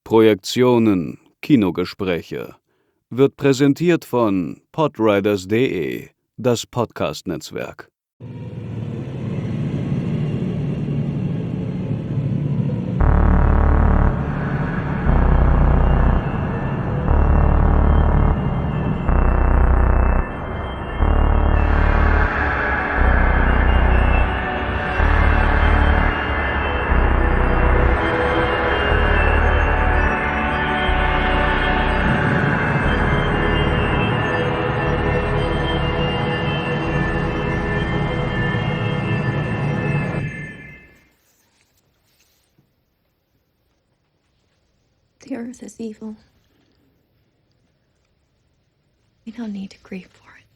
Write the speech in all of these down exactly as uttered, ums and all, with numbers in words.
Projektionen Kinogespräche wird präsentiert von podriders punkt de, das Podcast-Netzwerk. The earth is evil. We don't need to grieve for it.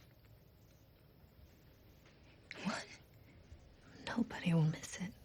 What? Nobody will miss it.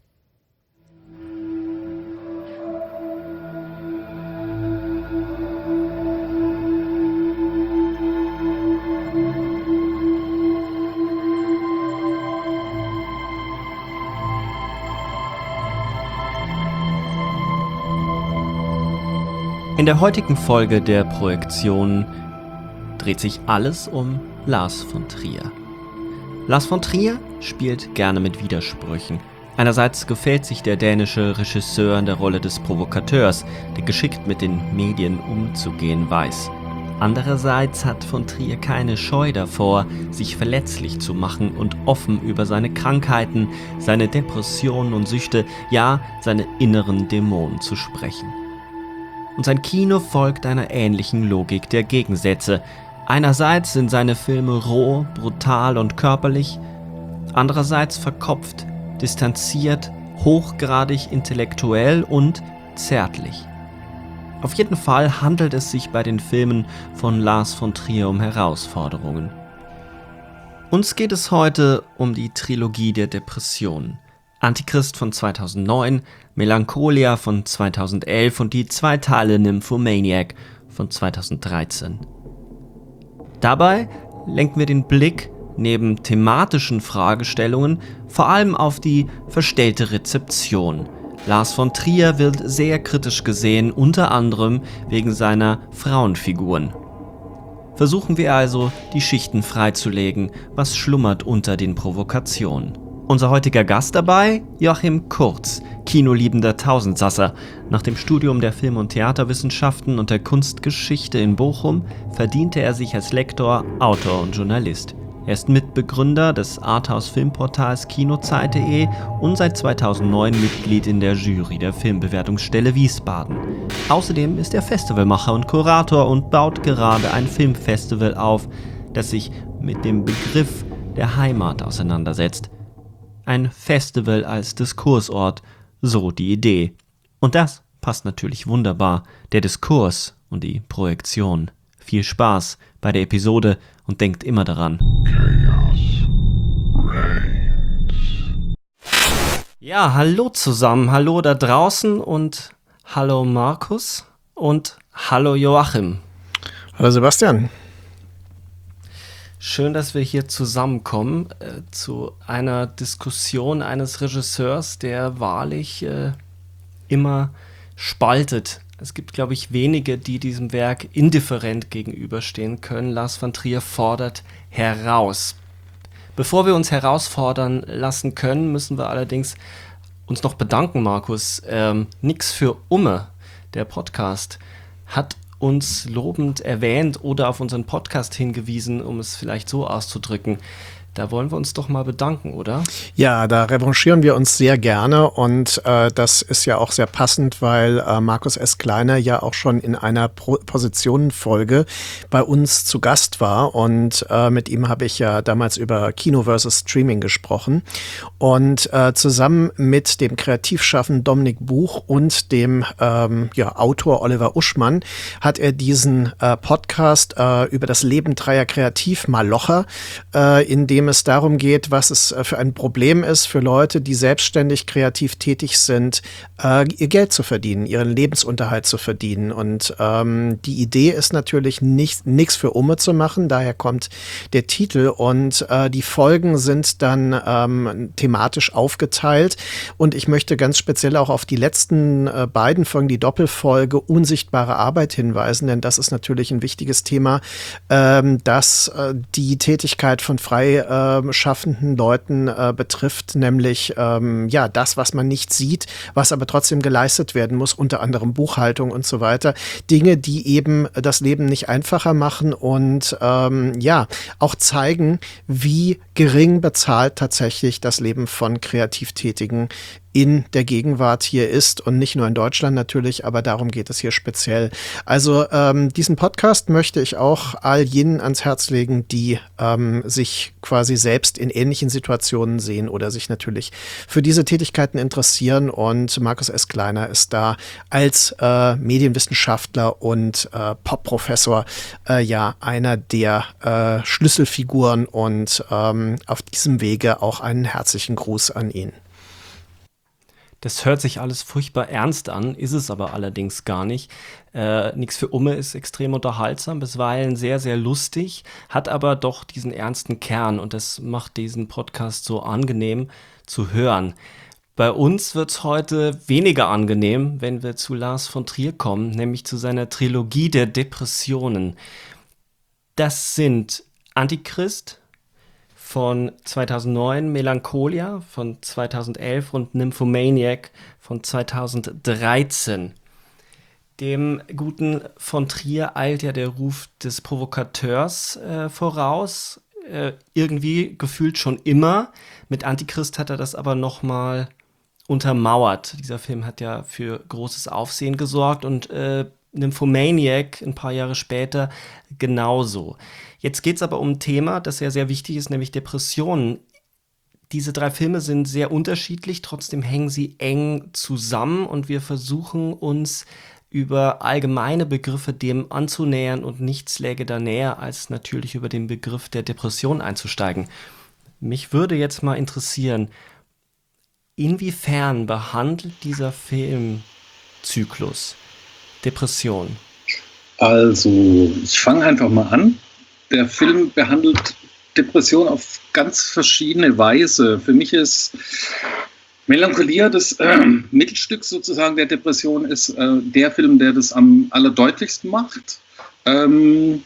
In der heutigen Folge der Projektion dreht sich alles um Lars von Trier. Lars von Trier spielt gerne mit Widersprüchen. Einerseits gefällt sich der dänische Regisseur in der Rolle des Provokateurs, der geschickt mit den Medien umzugehen weiß. Andererseits hat von Trier keine Scheu davor, sich verletzlich zu machen und offen über seine Krankheiten, seine Depressionen und Süchte, ja, seine inneren Dämonen zu sprechen. Und sein Kino folgt einer ähnlichen Logik der Gegensätze. Einerseits sind seine Filme roh, brutal und körperlich, andererseits verkopft, distanziert, hochgradig intellektuell und zärtlich. Auf jeden Fall handelt es sich bei den Filmen von Lars von Trier um Herausforderungen. Uns geht es heute um die Trilogie der Depressionen. Antichrist von zweitausendneun, Melancholia von zweitausendelf und die zwei Teile Nymphomaniac von zweitausenddreizehn. Dabei lenken wir den Blick neben thematischen Fragestellungen vor allem auf die verstellte Rezeption. Lars von Trier wird sehr kritisch gesehen, unter anderem wegen seiner Frauenfiguren. Versuchen wir also, die Schichten freizulegen, was schlummert unter den Provokationen. Unser heutiger Gast dabei, Joachim Kurz, kinoliebender Tausendsasser. Nach dem Studium der Film- und Theaterwissenschaften und der Kunstgeschichte in Bochum verdiente er sich als Lektor, Autor und Journalist. Er ist Mitbegründer des Arthouse-Filmportals kinozeit punkt de und seit zweitausendneun Mitglied in der Jury der Filmbewertungsstelle Wiesbaden. Außerdem ist er Festivalmacher und Kurator und baut gerade ein Filmfestival auf, das sich mit dem Begriff der Heimat auseinandersetzt. Ein Festival als Diskursort, so die Idee. Und das passt natürlich wunderbar, der Diskurs und die Projektion. Viel Spaß bei der Episode und denkt immer daran. Chaos reigns. Ja, hallo zusammen, hallo da draußen und hallo Markus und hallo Joachim. Hallo Sebastian. Schön, dass wir hier zusammenkommen äh, zu einer Diskussion eines Regisseurs, der wahrlich äh, immer spaltet. Es gibt, glaube ich, wenige, die diesem Werk indifferent gegenüberstehen können. Lars von Trier fordert heraus. Bevor wir uns herausfordern lassen können, müssen wir allerdings uns noch bedanken, Markus. Ähm, Nix für Umme, der Podcast, hat uns lobend erwähnt oder auf unseren Podcast hingewiesen, um es vielleicht so auszudrücken. Da wollen wir uns doch mal bedanken, oder? Ja, da revanchieren wir uns sehr gerne und äh, das ist ja auch sehr passend, weil äh, Markus S. Kleiner ja auch schon in einer Pro- Positionenfolge bei uns zu Gast war und äh, mit ihm habe ich ja damals über Kino versus Streaming gesprochen und äh, zusammen mit dem Kreativschaffenden Dominik Buch und dem ähm, ja, Autor Oliver Uschmann hat er diesen äh, Podcast äh, über das Leben dreier Kreativmalocher, äh, in dem dem es darum geht, was es äh, für ein Problem ist für Leute, die selbstständig kreativ tätig sind, äh, ihr Geld zu verdienen, ihren Lebensunterhalt zu verdienen. Und ähm, die Idee ist natürlich nicht nichts für Umme zu machen, daher kommt der Titel. Und äh, die Folgen sind dann ähm, thematisch aufgeteilt. Und ich möchte ganz speziell auch auf die letzten äh, beiden Folgen, die Doppelfolge Unsichtbare Arbeit hinweisen, denn das ist natürlich ein wichtiges Thema, ähm, das äh, die Tätigkeit von frei äh, schaffenden Leuten äh, betrifft, nämlich ähm, ja das, was man nicht sieht, was aber trotzdem geleistet werden muss, unter anderem Buchhaltung und so weiter. Dinge, die eben das Leben nicht einfacher machen und ähm, ja auch zeigen, wie gering bezahlt tatsächlich das Leben von Kreativtätigen in der Gegenwart hier ist und nicht nur in Deutschland natürlich, aber darum geht es hier speziell. Also ähm, diesen Podcast möchte ich auch all jenen ans Herz legen, die ähm, sich quasi selbst in ähnlichen Situationen sehen oder sich natürlich für diese Tätigkeiten interessieren, und Markus S. Kleiner ist da als äh, Medienwissenschaftler und äh, Pop-Professor äh, ja einer der äh, Schlüsselfiguren, und ähm, auf diesem Wege auch einen herzlichen Gruß an ihn. Das hört sich alles furchtbar ernst an, ist es aber allerdings gar nicht. Äh, Nix für Umme ist extrem unterhaltsam, bisweilen sehr, sehr lustig, hat aber doch diesen ernsten Kern, und das macht diesen Podcast so angenehm zu hören. Bei uns wird es heute weniger angenehm, wenn wir zu Lars von Trier kommen, nämlich zu seiner Trilogie der Depressionen. Das sind Antichrist von zweitausendneun, Melancholia von zweitausendelf und Nymphomaniac von zweitausenddreizehn. Dem guten von Trier eilt ja der Ruf des Provokateurs äh, voraus, äh, irgendwie gefühlt schon immer. Mit Antichrist hat er das aber nochmal untermauert. Dieser Film hat ja für großes Aufsehen gesorgt, und äh, Nymphomaniac ein paar Jahre später genauso. Jetzt geht es aber um ein Thema, das ja sehr wichtig ist, nämlich Depressionen. Diese drei Filme sind sehr unterschiedlich, trotzdem hängen sie eng zusammen, und wir versuchen uns über allgemeine Begriffe dem anzunähern, und nichts läge da näher, als natürlich über den Begriff der Depression einzusteigen. Mich würde jetzt mal interessieren, inwiefern behandelt dieser Filmzyklus Depression? Also, ich fange einfach mal an. Der Film behandelt Depression auf ganz verschiedene Weise. Für mich ist Melancholia, das äh, Mittelstück sozusagen der Depression, ist äh, der Film, der das am allerdeutlichsten macht. Ähm,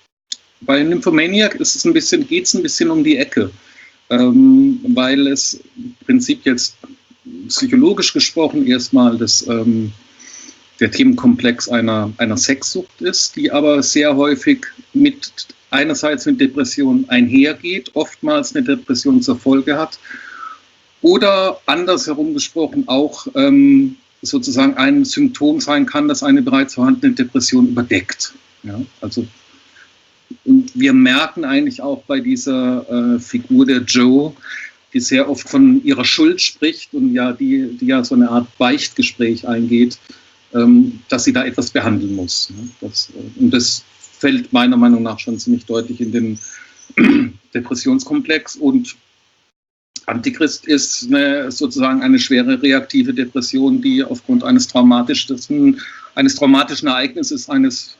bei Nymphomaniac ist es ein bisschen, geht es ein bisschen um die Ecke, ähm, weil es im Prinzip jetzt psychologisch gesprochen erstmal das ähm, der Themenkomplex einer, einer Sexsucht ist, die aber sehr häufig mit einerseits mit Depressionen einhergeht, oftmals eine Depression zur Folge hat, oder andersherum gesprochen auch ähm, sozusagen ein Symptom sein kann, das eine bereits vorhandene Depression überdeckt. Ja, also, und wir merken eigentlich auch bei dieser äh, Figur der Jo, die sehr oft von ihrer Schuld spricht und ja, die, die ja so eine Art Beichtgespräch eingeht, ähm, dass sie da etwas behandeln muss. Ne? Das, äh, und das fällt meiner Meinung nach schon ziemlich deutlich in den Depressionskomplex, und Antichrist ist eine, sozusagen eine schwere reaktive Depression, die aufgrund eines traumatischen, eines traumatischen Ereignisses, eines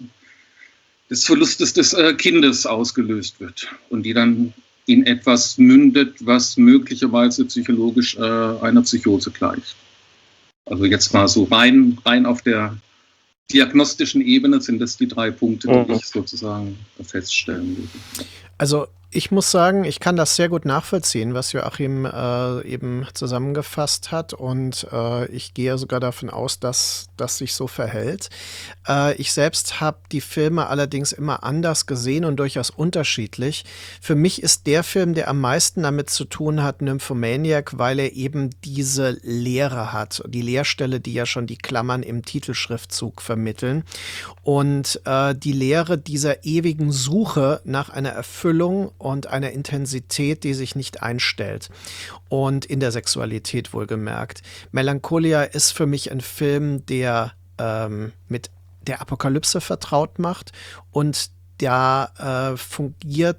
des Verlustes des äh, Kindes ausgelöst wird und die dann in etwas mündet, was möglicherweise psychologisch äh, einer Psychose gleicht. Also jetzt mal so rein, rein auf der diagnostischen Ebene sind das die drei Punkte, die ich sozusagen feststellen würde. Also ich muss sagen, ich kann das sehr gut nachvollziehen, was Joachim äh, eben zusammengefasst hat, und äh, ich gehe sogar davon aus, dass das sich so verhält. Äh, ich selbst habe die Filme allerdings immer anders gesehen und durchaus unterschiedlich. Für mich ist der Film, der am meisten damit zu tun hat, Nymphomaniac, weil er eben diese Leere hat, die Leerstelle, die ja schon die Klammern im Titelschriftzug vermitteln, und äh, die Leere dieser ewigen Suche nach einer Erfüllung und einer Intensität, die sich nicht einstellt, und in der Sexualität wohlgemerkt. Melancholia ist für mich ein Film, der ähm, mit der Apokalypse vertraut macht, und da äh, fungiert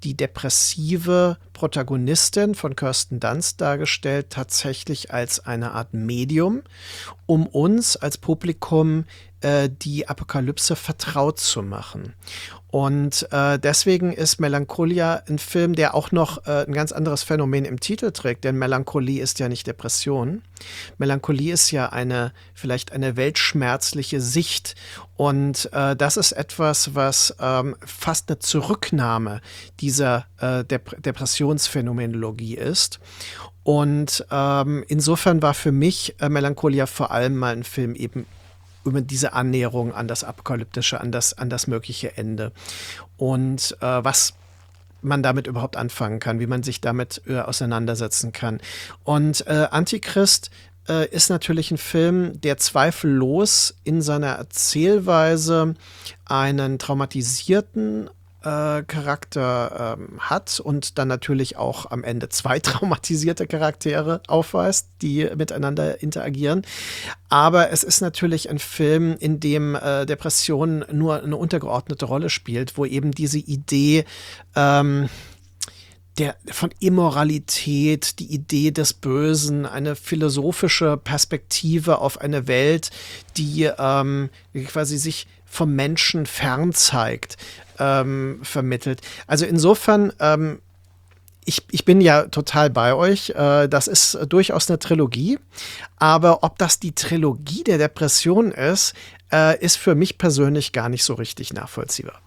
die depressive Protagonistin von Kirsten Dunst dargestellt, tatsächlich als eine Art Medium, um uns als Publikum äh, die Apokalypse vertraut zu machen. Und äh, deswegen ist Melancholia ein Film, der auch noch äh, ein ganz anderes Phänomen im Titel trägt, denn Melancholie ist ja nicht Depression. Melancholie ist ja eine, vielleicht eine weltschmerzliche Sicht. Und äh, das ist etwas, was ähm, fast eine Zurücknahme dieser äh, Dep- Depressionsphänomenologie ist. Und ähm, insofern war für mich äh, Melancholia vor allem mal ein Film eben über diese Annäherung an das Apokalyptische, an das, an das mögliche Ende. Und äh, was man damit überhaupt anfangen kann, wie man sich damit äh, auseinandersetzen kann. Und äh, Antichrist äh, ist natürlich ein Film, der zweifellos in seiner Erzählweise einen traumatisierten Äh, Charakter ähm, hat und dann natürlich auch am Ende zwei traumatisierte Charaktere aufweist, die miteinander interagieren. Aber es ist natürlich ein Film, in dem äh, Depression nur eine untergeordnete Rolle spielt, wo eben diese Idee ähm, der, von Immoralität, die Idee des Bösen, eine philosophische Perspektive auf eine Welt, die ähm, quasi sich vom Menschen fern zeigt, ähm, vermittelt. Also insofern, ähm, ich, ich bin ja total bei euch. Äh, das ist durchaus eine Trilogie. Aber ob das die Trilogie der Depression ist, äh, ist für mich persönlich gar nicht so richtig nachvollziehbar.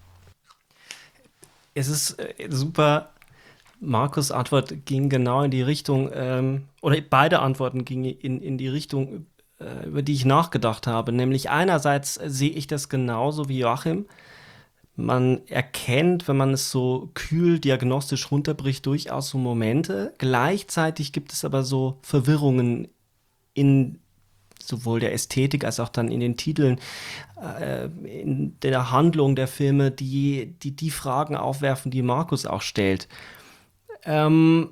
Es ist äh, super. Markus' Antwort ging genau in die Richtung, ähm, oder beide Antworten gingen in, in die Richtung, äh, über die ich nachgedacht habe. Nämlich einerseits äh, sehe ich das genauso wie Joachim. Man erkennt, wenn man es so kühl diagnostisch runterbricht, durchaus so Momente. Gleichzeitig gibt es aber so Verwirrungen in sowohl der Ästhetik als auch dann in den Titeln, äh, in der Handlung der Filme, die, die die Fragen aufwerfen, die Markus auch stellt. Ähm,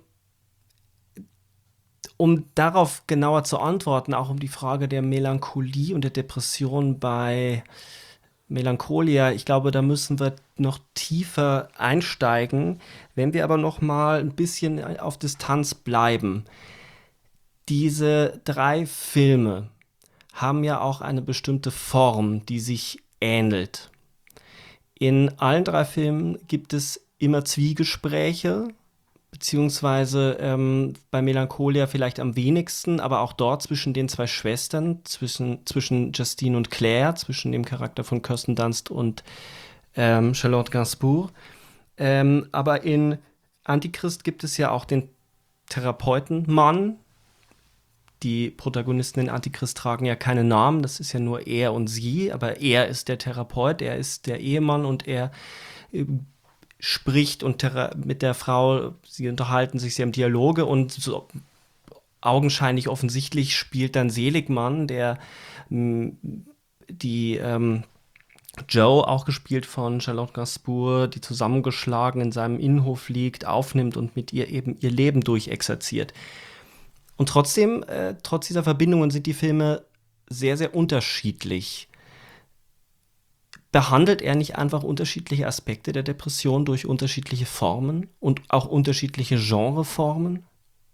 um darauf genauer zu antworten, auch um die Frage der Melancholie und der Depression bei Melancholia, ich glaube, da müssen wir noch tiefer einsteigen. Wenn wir aber noch mal ein bisschen auf Distanz bleiben. Diese drei Filme haben ja auch eine bestimmte Form, die sich ähnelt. In allen drei Filmen gibt es immer Zwiegespräche, beziehungsweise ähm, bei Melancholia vielleicht am wenigsten, aber auch dort zwischen den zwei Schwestern, zwischen, zwischen Justine und Claire, zwischen dem Charakter von Kirsten Dunst und ähm, Charlotte Gainsbourg. Ähm, aber in Antichrist gibt es ja auch den Therapeutenmann. Die Protagonisten in Antichrist tragen ja keine Namen, das ist ja nur er und sie, aber er ist der Therapeut, er ist der Ehemann und er äh, spricht und thera- mit der Frau, sie unterhalten sich, sie haben Dialoge und so augenscheinlich offensichtlich spielt dann Seligmann, der m, die ähm, Joe, auch gespielt von Charlotte Gainsbourg, die zusammengeschlagen in seinem Innenhof liegt, aufnimmt und mit ihr eben ihr Leben durchexerziert. Und trotzdem, äh, trotz dieser Verbindungen sind die Filme sehr, sehr unterschiedlich. Behandelt er nicht einfach unterschiedliche Aspekte der Depression durch unterschiedliche Formen und auch unterschiedliche Genreformen?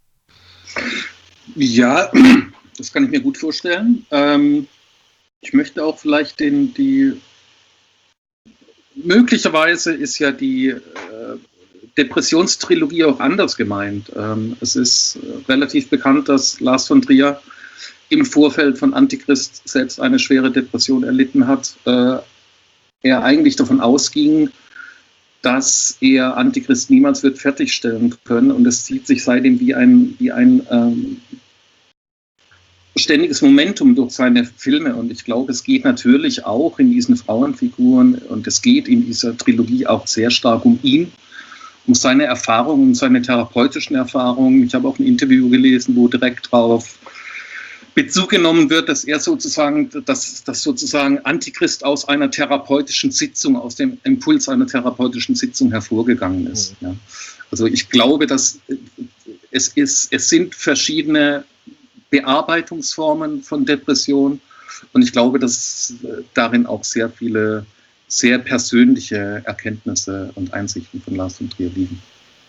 Ja, das kann ich mir gut vorstellen. Ähm, ich möchte auch vielleicht den, die, möglicherweise ist ja die äh, Depressionstrilogie auch anders gemeint. Ähm, es ist äh, relativ bekannt, dass Lars von Trier im Vorfeld von Antichrist selbst eine schwere Depression erlitten hat. Äh, er eigentlich davon ausging, dass er Antichrist niemals wird fertigstellen können und es zieht sich seitdem wie ein, wie ein ähm, ständiges Momentum durch seine Filme und ich glaube, es geht natürlich auch in diesen Frauenfiguren und es geht in dieser Trilogie auch sehr stark um ihn, um seine Erfahrungen, um seine therapeutischen Erfahrungen. Ich habe auch ein Interview gelesen, wo direkt drauf Bezug genommen wird, dass er sozusagen, dass, dass sozusagen Antichrist aus einer therapeutischen Sitzung, aus dem Impuls einer therapeutischen Sitzung hervorgegangen ist. Mhm. Ja. Also ich glaube, dass es ist, es sind verschiedene Bearbeitungsformen von Depression und ich glaube, dass darin auch sehr viele sehr persönliche Erkenntnisse und Einsichten von Lars von Trier liegen.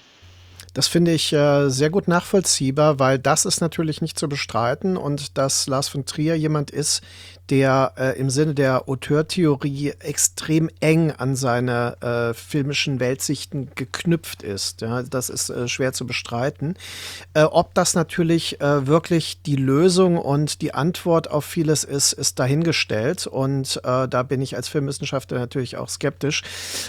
Das finde ich äh, sehr gut nachvollziehbar, weil das ist natürlich nicht zu bestreiten und dass Lars von Trier jemand ist, der äh, im Sinne der Auteurtheorie extrem eng an seine äh, filmischen Weltsichten geknüpft ist. Ja, das ist äh, schwer zu bestreiten. Äh, ob das natürlich äh, wirklich die Lösung und die Antwort auf vieles ist, ist dahingestellt und äh, da bin ich als Filmwissenschaftler natürlich auch skeptisch.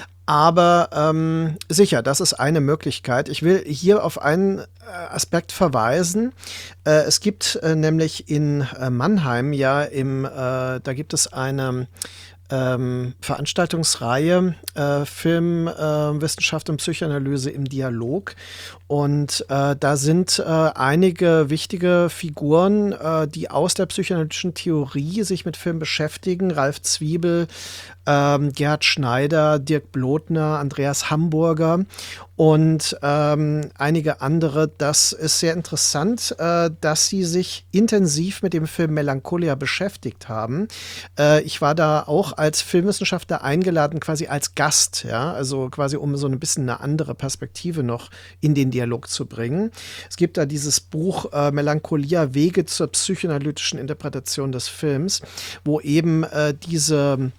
Aber ähm, sicher, das ist eine Möglichkeit. Ich will hier auf einen äh, Aspekt verweisen. Äh, es gibt äh, nämlich in äh, Mannheim ja im, äh, da gibt es eine ähm, Veranstaltungsreihe äh, Film, äh, Wissenschaft und Psychoanalyse im Dialog. Und äh, da sind äh, einige wichtige Figuren, äh, die aus der psychoanalytischen Theorie sich mit Film beschäftigen. Ralf Zwiebel, ähm, Gerhard Schneider, Dirk Blotner, Andreas Hamburger und ähm, einige andere. Das ist sehr interessant, äh, dass sie sich intensiv mit dem Film Melancholia beschäftigt haben. Äh, ich war da auch als Filmwissenschaftler eingeladen, quasi als Gast, ja, also quasi um so ein bisschen eine andere Perspektive noch in den Dialog zu bringen. Es gibt da dieses Buch äh, Melancholia, Wege zur psychoanalytischen Interpretation des Films, wo eben äh, diese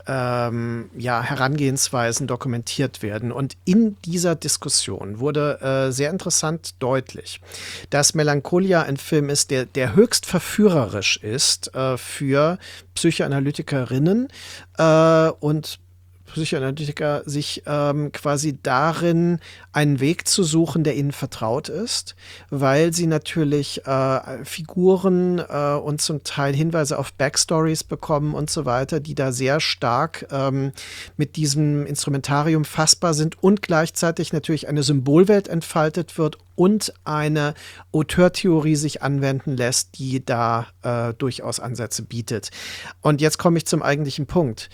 Ähm, ja, Herangehensweisen dokumentiert werden. Und in dieser Diskussion wurde äh, sehr interessant deutlich, dass Melancholia ein Film ist, der, der höchst verführerisch ist äh, für Psychoanalytikerinnen äh, und Psychoanalytiker sich ähm, quasi darin einen Weg zu suchen, der ihnen vertraut ist, weil sie natürlich äh, Figuren äh, und zum Teil Hinweise auf Backstories bekommen und so weiter, die da sehr stark ähm, mit diesem Instrumentarium fassbar sind und gleichzeitig natürlich eine Symbolwelt entfaltet wird und eine Auteurtheorie sich anwenden lässt, die da äh, durchaus Ansätze bietet. Und jetzt komme ich zum eigentlichen Punkt.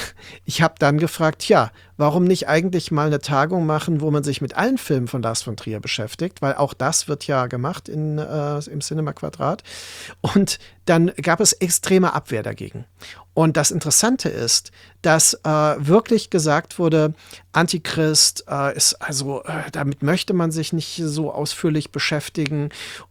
Ich habe dann gefragt, ja, warum nicht eigentlich mal eine Tagung machen, wo man sich mit allen Filmen von Lars von Trier beschäftigt, weil auch das wird ja gemacht in, äh, im Cinema Quadrat. Und dann gab es extreme Abwehr dagegen. Und das Interessante ist, dass äh, wirklich gesagt wurde, Antichrist äh, ist, also äh, damit möchte man sich nicht so ausführlich beschäftigen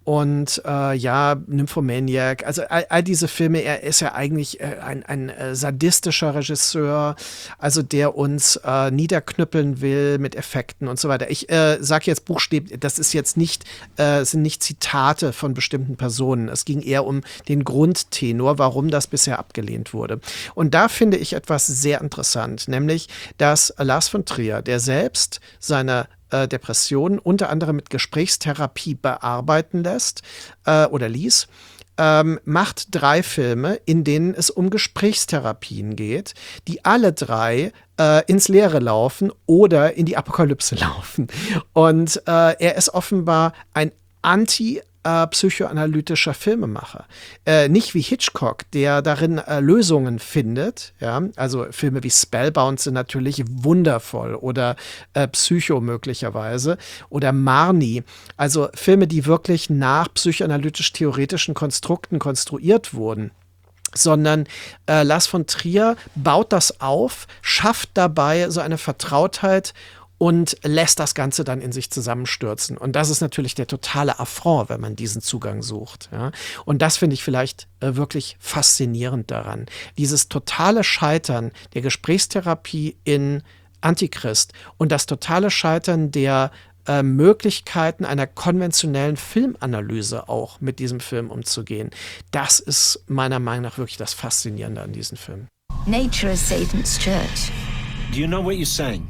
und äh, ja, Nymphomaniac, also all, all diese Filme, er ist ja eigentlich äh, ein, ein äh, sadistischer Regisseur, also der uns äh, niederknüppeln will mit Effekten und so weiter. Ich äh, sage jetzt buchstäblich, das ist jetzt nicht, äh, sind nicht Zitate von bestimmten Personen, es ging eher um den Grundtenor, warum das bisher abgelehnt wurde. Und da finde ich etwas sehr interessant, nämlich, dass Lars von Trier, der selbst seine äh, Depressionen unter anderem mit Gesprächstherapie bearbeiten lässt äh, oder ließ, ähm, macht drei Filme, in denen es um Gesprächstherapien geht, die alle drei äh, ins Leere laufen oder in die Apokalypse laufen. Und äh, er ist offenbar ein Anti- Äh, psychoanalytischer Filmemacher. Äh, nicht wie Hitchcock, der darin äh, Lösungen findet. Ja? Also Filme wie Spellbound sind natürlich wundervoll oder äh, Psycho möglicherweise oder Marnie. Also Filme, die wirklich nach psychoanalytisch-theoretischen Konstrukten konstruiert wurden. Sondern äh, Lars von Trier baut das auf, schafft dabei so eine Vertrautheit und lässt das Ganze dann in sich zusammenstürzen. Und das ist natürlich der totale Affront, wenn man diesen Zugang sucht. Ja? Und das finde ich vielleicht äh, wirklich faszinierend daran. Dieses totale Scheitern der Gesprächstherapie in Antichrist und das totale Scheitern der äh, Möglichkeiten einer konventionellen Filmanalyse auch mit diesem Film umzugehen. Das ist meiner Meinung nach wirklich das Faszinierende an diesem Film. Nature is Satan's church. Do you know what you're saying?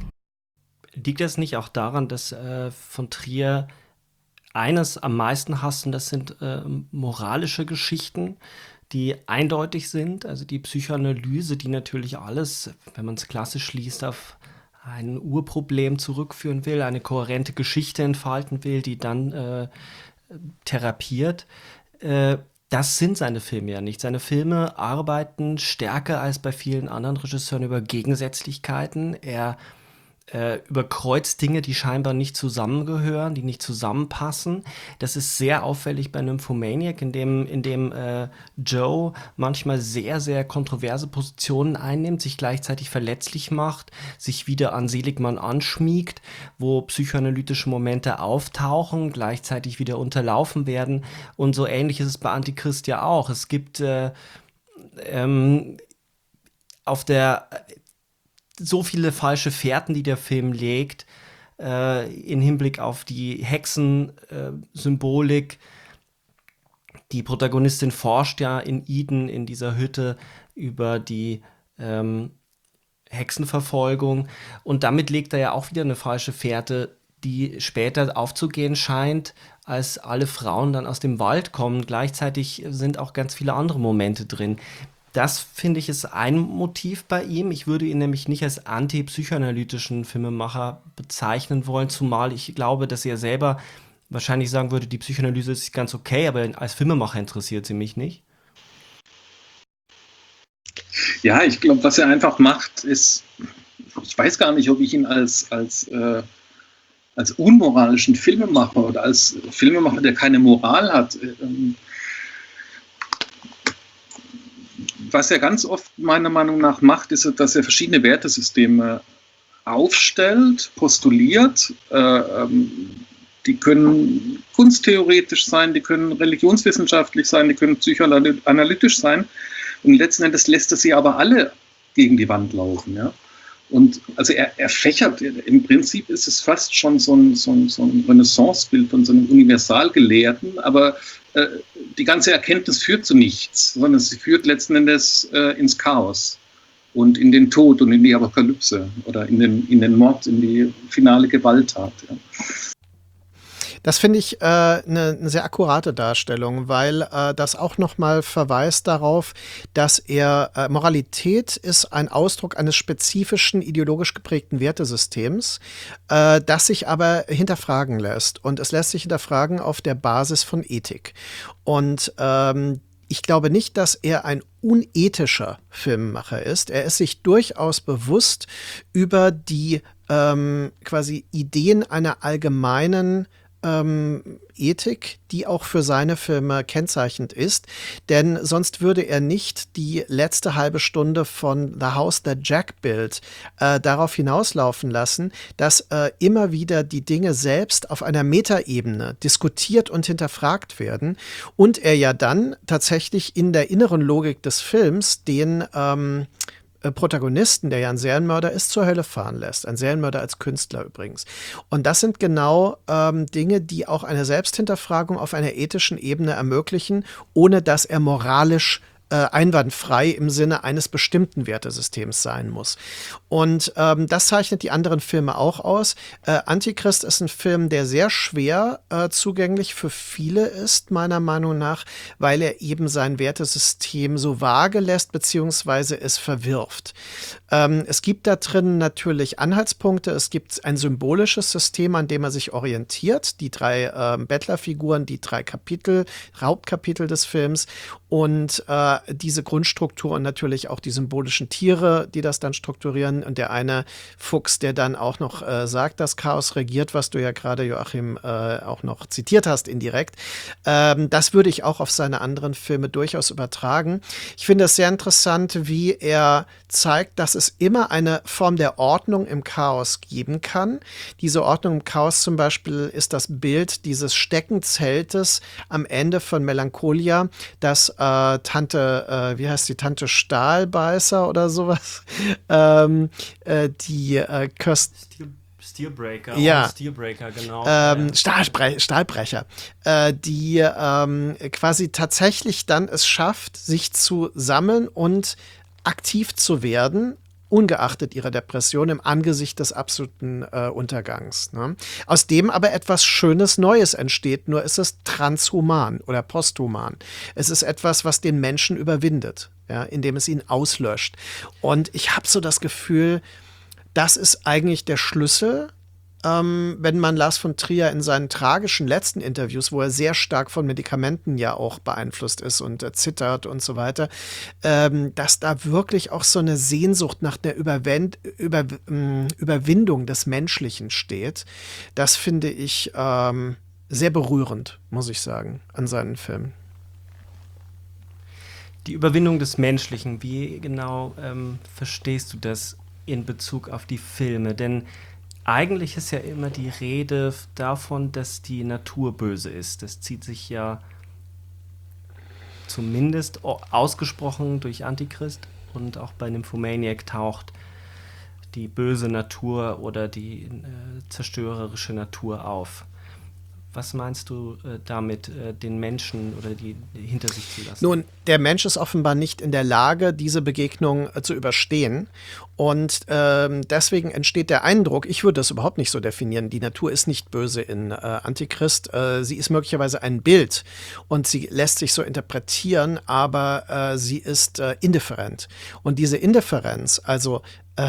Liegt das nicht auch daran, dass äh, von Trier eines am meisten hasst, und das sind äh, moralische Geschichten, die eindeutig sind, also die Psychoanalyse, die natürlich alles, wenn man es klassisch liest, auf ein Urproblem zurückführen will, eine kohärente Geschichte entfalten will, die dann äh, therapiert. Äh, das sind seine Filme ja nicht. Seine Filme arbeiten stärker als bei vielen anderen Regisseuren über Gegensätzlichkeiten. Er äh, überkreuzt Dinge, die scheinbar nicht zusammengehören, die nicht zusammenpassen. Das ist sehr auffällig bei Nymphomaniac, in dem, in dem äh, Joe manchmal sehr, sehr kontroverse Positionen einnimmt, sich gleichzeitig verletzlich macht, sich wieder an Seligmann anschmiegt, wo psychoanalytische Momente auftauchen, gleichzeitig wieder unterlaufen werden. Und so ähnlich ist es bei Antichrist ja auch. Es gibt äh, ähm, auf der so viele falsche Fährten, die der Film legt, äh, in Hinblick auf die Hexensymbolik. Äh, die Protagonistin forscht ja in Eden, in dieser Hütte, über die ähm, Hexenverfolgung. Und damit legt er ja auch wieder eine falsche Fährte, die später aufzugehen scheint, als alle Frauen dann aus dem Wald kommen. Gleichzeitig sind auch ganz viele andere Momente drin. Das, finde ich, ist ein Motiv bei ihm. Ich würde ihn nämlich nicht als antipsychoanalytischen Filmemacher bezeichnen wollen, zumal ich glaube, dass er selber wahrscheinlich sagen würde, die Psychoanalyse ist ganz okay, aber als Filmemacher interessiert sie mich nicht. Ja, ich glaube, was er einfach macht, ist, ich weiß gar nicht, ob ich ihn als, als, äh, als unmoralischen Filmemacher oder als Filmemacher, der keine Moral hat, ähm, was er ganz oft meiner Meinung nach macht, ist, dass er verschiedene Wertesysteme aufstellt, postuliert. Äh, ähm, die können kunsttheoretisch sein, die können religionswissenschaftlich sein, die können psychoanalytisch sein. Und letzten Endes lässt er sie aber alle gegen die Wand laufen. Ja? Und also er, er fächert, im Prinzip ist es fast schon so ein, so ein, so ein Renaissancebild von so einem Universalgelehrten, aber äh, die ganze Erkenntnis führt zu nichts, sondern sie führt letzten Endes äh, ins Chaos und in den Tod und in die Apokalypse oder in den, in den Mord, in die finale Gewalttat. Ja. Das finde ich äh, eine, eine sehr akkurate Darstellung, weil äh, das auch nochmal verweist darauf, dass er, äh, Moralität ist ein Ausdruck eines spezifischen ideologisch geprägten Wertesystems, äh, das sich aber hinterfragen lässt. Und es lässt sich hinterfragen auf der Basis von Ethik. Und ähm, ich glaube nicht, dass er ein unethischer Filmemacher ist. Er ist sich durchaus bewusst über die ähm, quasi Ideen einer allgemeinen Ähm, Ethik, die auch für seine Filme kennzeichnend ist, denn sonst würde er nicht die letzte halbe Stunde von The House That Jack Built äh, darauf hinauslaufen lassen, dass äh, immer wieder die Dinge selbst auf einer Metaebene diskutiert und hinterfragt werden und er ja dann tatsächlich in der inneren Logik des Films den ähm, Protagonisten, der ja ein Serienmörder ist, zur Hölle fahren lässt. Ein Serienmörder als Künstler übrigens. Und das sind genau ähm, Dinge, die auch eine Selbsthinterfragung auf einer ethischen Ebene ermöglichen, ohne dass er moralisch äh, einwandfrei im Sinne eines bestimmten Wertesystems sein muss. Und ähm, das zeichnet die anderen Filme auch aus. Äh, Antichrist ist ein Film, der sehr schwer äh, zugänglich für viele ist, meiner Meinung nach, weil er eben sein Wertesystem so vage lässt, beziehungsweise es verwirft. Ähm, es gibt da drin natürlich Anhaltspunkte, es gibt ein symbolisches System, an dem er sich orientiert, die drei äh, Bettlerfiguren, die drei Kapitel, Hauptkapitel des Films und äh, diese Grundstruktur und natürlich auch die symbolischen Tiere, die das dann strukturieren und der eine Fuchs, der dann auch noch äh, sagt, dass Chaos regiert, was du ja gerade, Joachim, äh, auch noch zitiert hast indirekt. Ähm, das würde ich auch auf seine anderen Filme durchaus übertragen. Ich finde es sehr interessant, wie er zeigt, dass es immer eine Form der Ordnung im Chaos geben kann. Diese Ordnung im Chaos zum Beispiel ist das Bild dieses Steckenzeltes am Ende von Melancholia, das äh, Tante, äh, wie heißt die, Tante Stahlbeißer oder sowas, ähm, äh, die äh, Kirst Steelbreaker, ja. Steelbreaker, genau. Ähm, Stahlbre- Stahlbrecher, äh, die ähm, quasi tatsächlich dann es schafft, sich zu sammeln und aktiv zu werden, ungeachtet ihrer Depression im Angesicht des absoluten äh, Untergangs. Ne? Aus dem aber etwas Schönes Neues entsteht, nur ist es transhuman oder posthuman. Es ist etwas, was den Menschen überwindet, ja, indem es ihn auslöscht. Und ich habe so das Gefühl, das ist eigentlich der Schlüssel ähm, wenn man Lars von Trier in seinen tragischen letzten Interviews, wo er sehr stark von Medikamenten ja auch beeinflusst ist und äh, zittert und so weiter, ähm, dass da wirklich auch so eine Sehnsucht nach der Überwend über, ähm, Überwindung des Menschlichen steht. Das finde ich ähm, sehr berührend, muss ich sagen, an seinen Filmen. Die Überwindung des Menschlichen, wie genau ähm, verstehst du das in Bezug auf die Filme? Denn eigentlich ist ja immer die Rede davon, dass die Natur böse ist. Das zieht sich ja zumindest ausgesprochen durch Antichrist und auch bei Nymphomaniac taucht die böse Natur oder die äh, zerstörerische Natur auf. Was meinst du äh, damit, äh, den Menschen oder die, die hinter sich zu lassen? Nun, der Mensch ist offenbar nicht in der Lage, diese Begegnung äh, zu überstehen. Und ähm, deswegen entsteht der Eindruck, ich würde das überhaupt nicht so definieren, die Natur ist nicht böse in äh, Antichrist. Äh, sie ist möglicherweise ein Bild und sie lässt sich so interpretieren, aber äh, sie ist äh, indifferent. Und diese Indifferenz, also äh,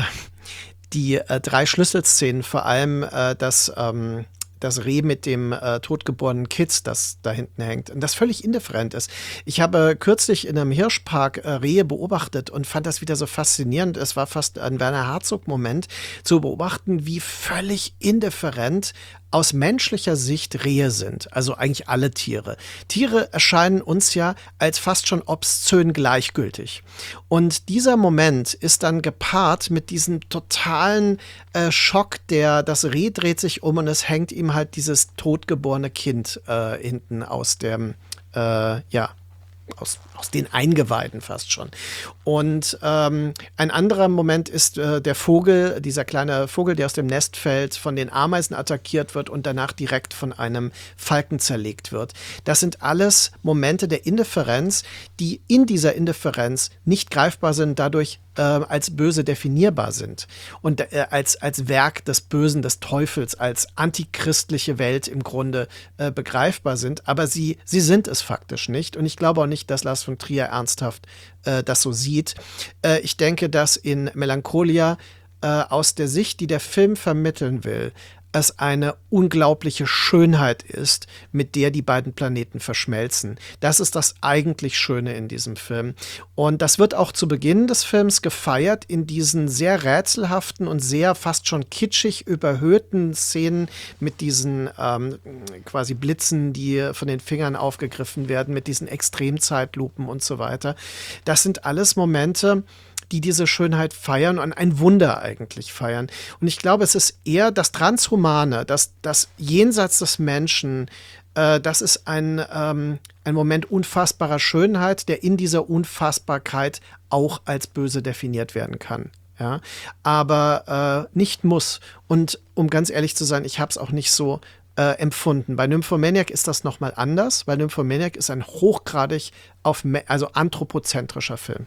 die äh, drei Schlüsselszenen, vor allem äh, das ähm, das Reh mit dem äh, totgeborenen Kitz, das da hinten hängt, und das völlig indifferent ist. Ich habe kürzlich in einem Hirschpark äh, Rehe beobachtet und fand das wieder so faszinierend. Es war fast ein Werner Herzog-Moment, zu beobachten, wie völlig indifferent aus menschlicher Sicht Rehe sind, also eigentlich alle Tiere. Tiere erscheinen uns ja als fast schon obszön gleichgültig. Und dieser Moment ist dann gepaart mit diesem totalen äh, Schock, der, das Reh dreht sich um und es hängt ihm halt dieses totgeborene Kind äh, hinten aus dem, äh, ja, Aus, aus den Eingeweiden fast schon. Und ähm, ein anderer Moment ist äh, der Vogel, dieser kleine Vogel, der aus dem Nest fällt, von den Ameisen attackiert wird und danach direkt von einem Falken zerlegt wird. Das sind alles Momente der Indifferenz, die in dieser Indifferenz nicht greifbar sind, dadurch äh, als böse definierbar sind und äh, als, als Werk des Bösen, des Teufels, als antichristliche Welt im Grunde äh, begreifbar sind. Aber sie, sie sind es faktisch nicht. Und ich glaube auch nicht, dass Lars von Trier ernsthaft äh, das so sieht. Äh, ich denke, dass in Melancholia äh, aus der Sicht, die der Film vermitteln will, es eine unglaubliche Schönheit ist, mit der die beiden Planeten verschmelzen. Das ist das eigentlich Schöne in diesem Film. Und das wird auch zu Beginn des Films gefeiert in diesen sehr rätselhaften und sehr fast schon kitschig überhöhten Szenen mit diesen ähm, quasi Blitzen, die von den Fingern aufgegriffen werden, mit diesen Extremzeitlupen und so weiter. Das sind alles Momente, die diese Schönheit feiern und ein Wunder eigentlich feiern. Und ich glaube, es ist eher das Transhumane, das, das Jenseits des Menschen, äh, das ist ein, ähm, ein Moment unfassbarer Schönheit, der in dieser Unfassbarkeit auch als böse definiert werden kann. Ja? Aber äh, nicht muss. Und um ganz ehrlich zu sein, ich habe es auch nicht so äh, empfunden. Bei Nymphomaniac ist das nochmal anders, weil Nymphomaniac ist ein hochgradig auf, also anthropozentrischer Film.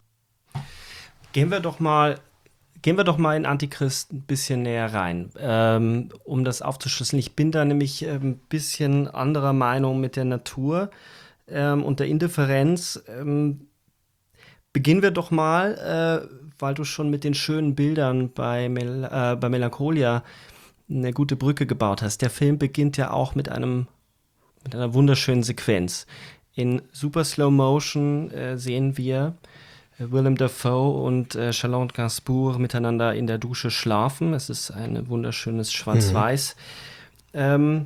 Gehen wir doch mal, gehen wir doch mal in Antichrist ein bisschen näher rein, ähm, um das aufzuschlüsseln. Ich bin da nämlich ein ähm, bisschen anderer Meinung mit der Natur ähm, und der Indifferenz. Ähm, beginnen wir doch mal, äh, weil du schon mit den schönen Bildern bei, Mel äh, bei Melancholia eine gute Brücke gebaut hast. Der Film beginnt ja auch mit einem mit einer wunderschönen Sequenz. In super Slow Motion äh, sehen wir Willem Dafoe und äh, Charlotte Gainsbourg miteinander in der Dusche schlafen. Es ist ein wunderschönes Schwarz-Weiß. Mhm. Ähm,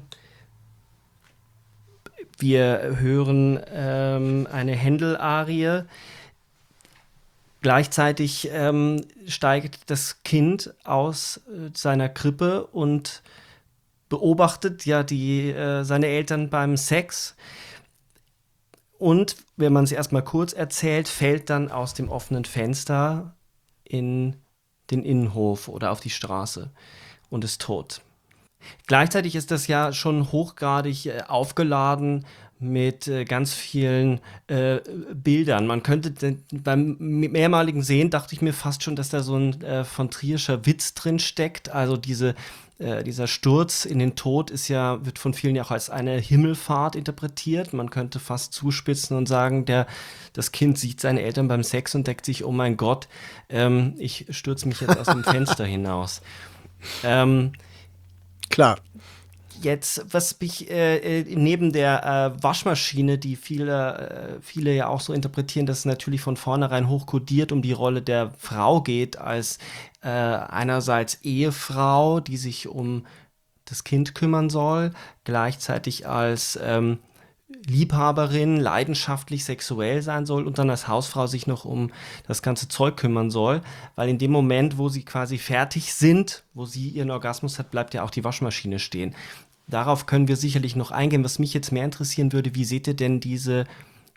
wir hören ähm, eine Händel-Arie. Gleichzeitig ähm, steigt das Kind aus äh, seiner Krippe und beobachtet ja die, äh, seine Eltern beim Sex. Und wenn man es erstmal kurz erzählt, fällt dann aus dem offenen Fenster in den Innenhof oder auf die Straße und ist tot. Gleichzeitig ist das ja schon hochgradig äh, aufgeladen mit äh, ganz vielen äh, Bildern. Man könnte de- beim mehrmaligen Sehen dachte ich mir fast schon, dass da so ein äh, von Trierscher Witz drin steckt. Also diese Äh, dieser Sturz in den Tod ist ja, wird von vielen ja auch als eine Himmelfahrt interpretiert. Man könnte fast zuspitzen und sagen, der, das Kind sieht seine Eltern beim Sex und denkt sich, oh mein Gott, ähm, ich stürze mich jetzt aus dem Fenster hinaus. Ähm, Klar. Jetzt, was mich äh, neben der äh, Waschmaschine, die viele, äh, viele ja auch so interpretieren, dass es natürlich von vornherein hochkodiert um die Rolle der Frau geht, als äh, einerseits Ehefrau, die sich um das Kind kümmern soll, gleichzeitig als ähm, Liebhaberin, leidenschaftlich sexuell sein soll und dann als Hausfrau sich noch um das ganze Zeug kümmern soll, weil in dem Moment, wo sie quasi fertig sind, wo sie ihren Orgasmus hat, bleibt ja auch die Waschmaschine stehen. Darauf können wir sicherlich noch eingehen. Was mich jetzt mehr interessieren würde, wie seht ihr denn diese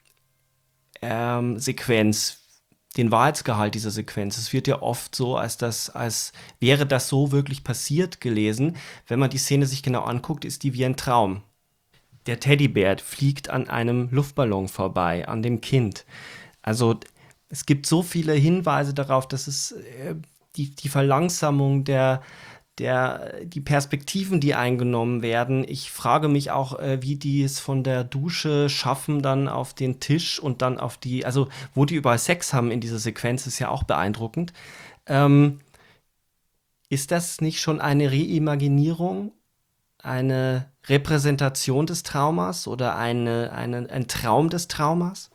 ähm, Sequenz, den Wahrheitsgehalt dieser Sequenz? Es wird ja oft so, als, das, als wäre das so wirklich passiert gelesen. Wenn man die Szene sich genau anguckt, ist die wie ein Traum. Der Teddybär fliegt an einem Luftballon vorbei, an dem Kind. Also es gibt so viele Hinweise darauf, dass es äh, die, die Verlangsamung der, der, die Perspektiven, die eingenommen werden. Ich frage mich auch, äh, wie die es von der Dusche schaffen, dann auf den Tisch und dann auf die, also wo die überall Sex haben in dieser Sequenz, ist ja auch beeindruckend. Ähm, ist das nicht schon eine Reimaginierung? Eine Repräsentation des Traumas oder eine, eine, ein Traum des Traumas?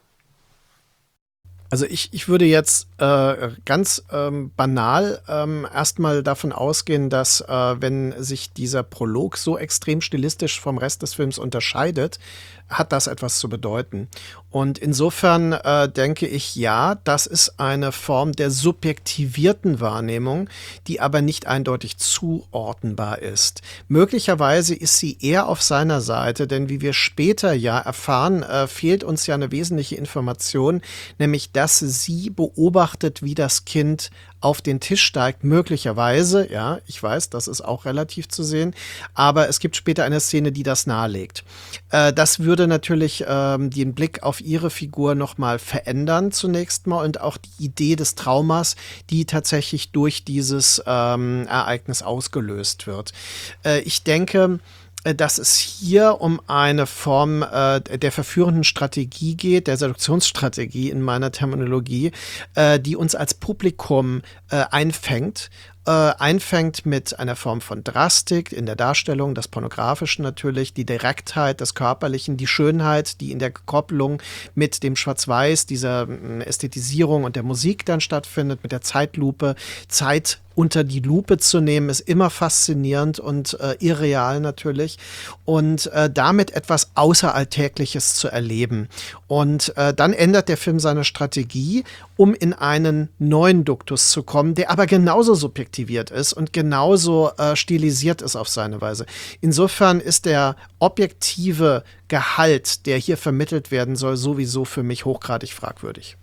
Also ich, ich würde jetzt äh, ganz ähm, banal ähm, erstmal davon ausgehen, dass äh, wenn sich dieser Prolog so extrem stilistisch vom Rest des Films unterscheidet, hat das etwas zu bedeuten. Und insofern äh, denke ich, ja, das ist eine Form der subjektivierten Wahrnehmung, die aber nicht eindeutig zuordnenbar ist. Möglicherweise ist sie eher auf seiner Seite, denn wie wir später ja erfahren, äh, fehlt uns ja eine wesentliche Information, nämlich dass sie beobachtet, wie das Kind auf den Tisch steigt, möglicherweise, ja, ich weiß, das ist auch relativ zu sehen, aber es gibt später eine Szene, die das nahelegt. Äh, das würde natürlich ähm, den Blick auf ihre Figur nochmal verändern zunächst mal und auch die Idee des Traumas, die tatsächlich durch dieses ähm, Ereignis ausgelöst wird. Äh, ich denke, dass es hier um eine Form äh, der verführenden Strategie geht, der Seduktionsstrategie in meiner Terminologie, äh, die uns als Publikum äh, einfängt. Äh, einfängt mit einer Form von Drastik in der Darstellung, das Pornografischen natürlich, die Direktheit des Körperlichen, die Schönheit, die in der Kopplung mit dem Schwarz-Weiß, dieser äh, Ästhetisierung und der Musik dann stattfindet, mit der Zeitlupe, Zeit unter die Lupe zu nehmen, ist immer faszinierend und äh, irreal natürlich und äh, damit etwas Außeralltägliches zu erleben. Und äh, dann ändert der Film seine Strategie, um in einen neuen Duktus zu kommen, der aber genauso subjektiviert ist und genauso äh, stilisiert ist auf seine Weise. Insofern ist der objektive Gehalt, der hier vermittelt werden soll, sowieso für mich hochgradig fragwürdig.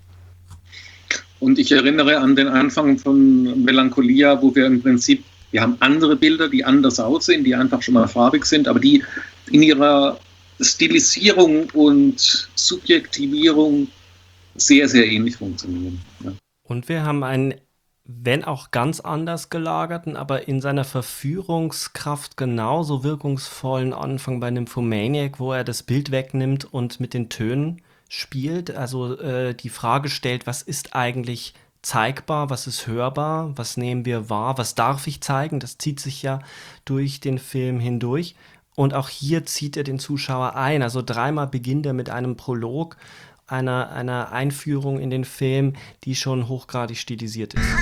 Und ich erinnere an den Anfang von Melancholia, wo wir im Prinzip, wir haben andere Bilder, die anders aussehen, die einfach schon mal farbig sind, aber die in ihrer Stilisierung und Subjektivierung sehr, sehr ähnlich funktionieren. Ja. Und wir haben einen, wenn auch ganz anders gelagerten, aber in seiner Verführungskraft genauso wirkungsvollen Anfang bei Nymphomaniac, wo er das Bild wegnimmt und mit den Tönen spielt, also äh, die Frage stellt, was ist eigentlich zeigbar, was ist hörbar, was nehmen wir wahr, was darf ich zeigen, das zieht sich ja durch den Film hindurch und auch hier zieht er den Zuschauer ein, also dreimal beginnt er mit einem Prolog, einer, einer Einführung in den Film, die schon hochgradig stilisiert ist.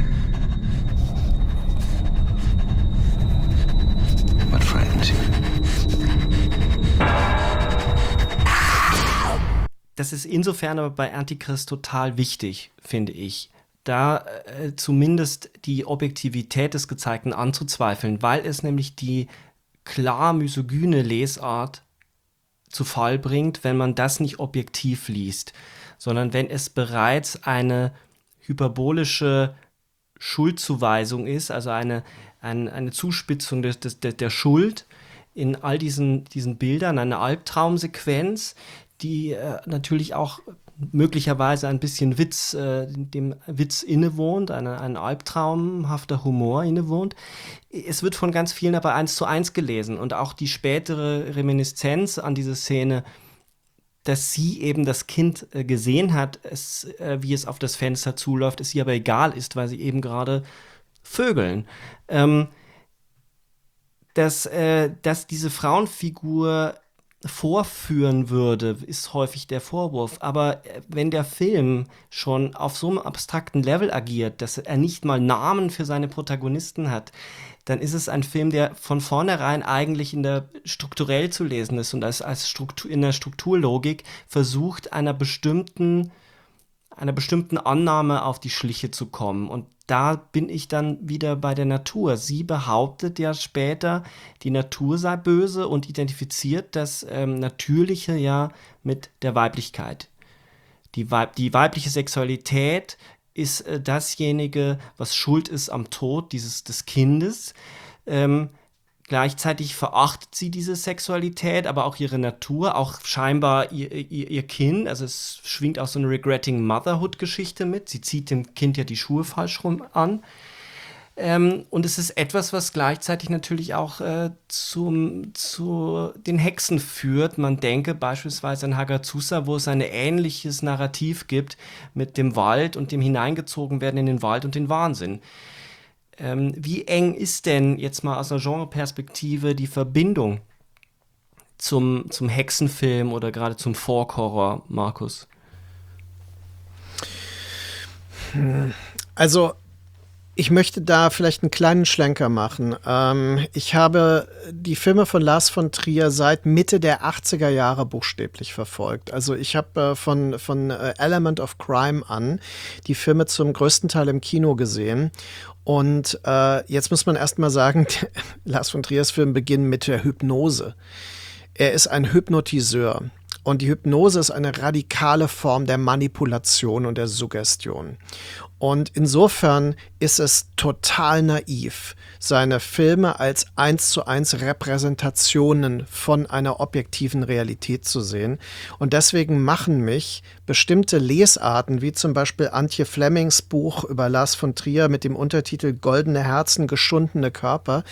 What frightens you? Das ist insofern aber bei Antichrist total wichtig, finde ich, da äh, zumindest die Objektivität des Gezeigten anzuzweifeln, weil es nämlich die klar misogyne Lesart zu Fall bringt, wenn man das nicht objektiv liest, sondern wenn es bereits eine hyperbolische Schuldzuweisung ist, also eine, eine, eine Zuspitzung des, des, der Schuld in all diesen, diesen Bildern, eine Albtraumsequenz, die äh, natürlich auch möglicherweise ein bisschen Witz, äh, dem Witz innewohnt, eine, ein albtraumhafter Humor innewohnt. Es wird von ganz vielen aber eins zu eins gelesen und auch die spätere Reminiszenz an diese Szene, dass sie eben das Kind äh, gesehen hat, es, äh, wie es auf das Fenster zuläuft, es ihr aber egal ist, weil sie eben gerade vögeln. Ähm, dass, äh, dass diese Frauenfigur vorführen würde, ist häufig der Vorwurf. Aber wenn der Film schon auf so einem abstrakten Level agiert, dass er nicht mal Namen für seine Protagonisten hat, dann ist es ein Film, der von vornherein eigentlich in der strukturell zu lesen ist und als, als Struktur, in der Strukturlogik versucht, einer bestimmten, einer bestimmten Annahme auf die Schliche zu kommen. Und da bin ich dann wieder bei der Natur. Sie behauptet ja später, die Natur sei böse und identifiziert das ähm, Natürliche ja mit der Weiblichkeit. Die, Weib- die weibliche Sexualität ist äh, dasjenige, was schuld ist am Tod dieses, des Kindes. Ähm, Gleichzeitig verachtet sie diese Sexualität, aber auch ihre Natur, auch scheinbar ihr, ihr, ihr Kind. Also es schwingt auch so eine Regretting Motherhood-Geschichte mit. Sie zieht dem Kind ja die Schuhe falsch rum an. Ähm, und es ist etwas, was gleichzeitig natürlich auch äh, zum, zu den Hexen führt. Man denke beispielsweise an Hagazusa, wo es ein ähnliches Narrativ gibt mit dem Wald und dem Hineingezogenwerden in den Wald und den Wahnsinn. Ähm, wie eng ist denn jetzt mal aus einer Genreperspektive die Verbindung zum, zum Hexenfilm oder gerade zum Folk-Horror, Markus? Also ich möchte da vielleicht einen kleinen Schlenker machen. Ähm, ich habe die Filme von Lars von Trier seit Mitte der achtziger Jahre buchstäblich verfolgt. Also ich habe äh, von, von äh, Element of Crime an die Filme zum größten Teil im Kino gesehen. Und äh, jetzt muss man erst mal sagen, Lars von Triers Film beginnt mit der Hypnose. Er ist ein Hypnotiseur. Und die Hypnose ist eine radikale Form der Manipulation und der Suggestion. Und insofern ist es total naiv, seine Filme als eins zu eins Repräsentationen von einer objektiven Realität zu sehen. Und deswegen machen mich bestimmte Lesarten, wie zum Beispiel Antje Flemings Buch über Lars von Trier mit dem Untertitel Goldene Herzen, geschundene Körper,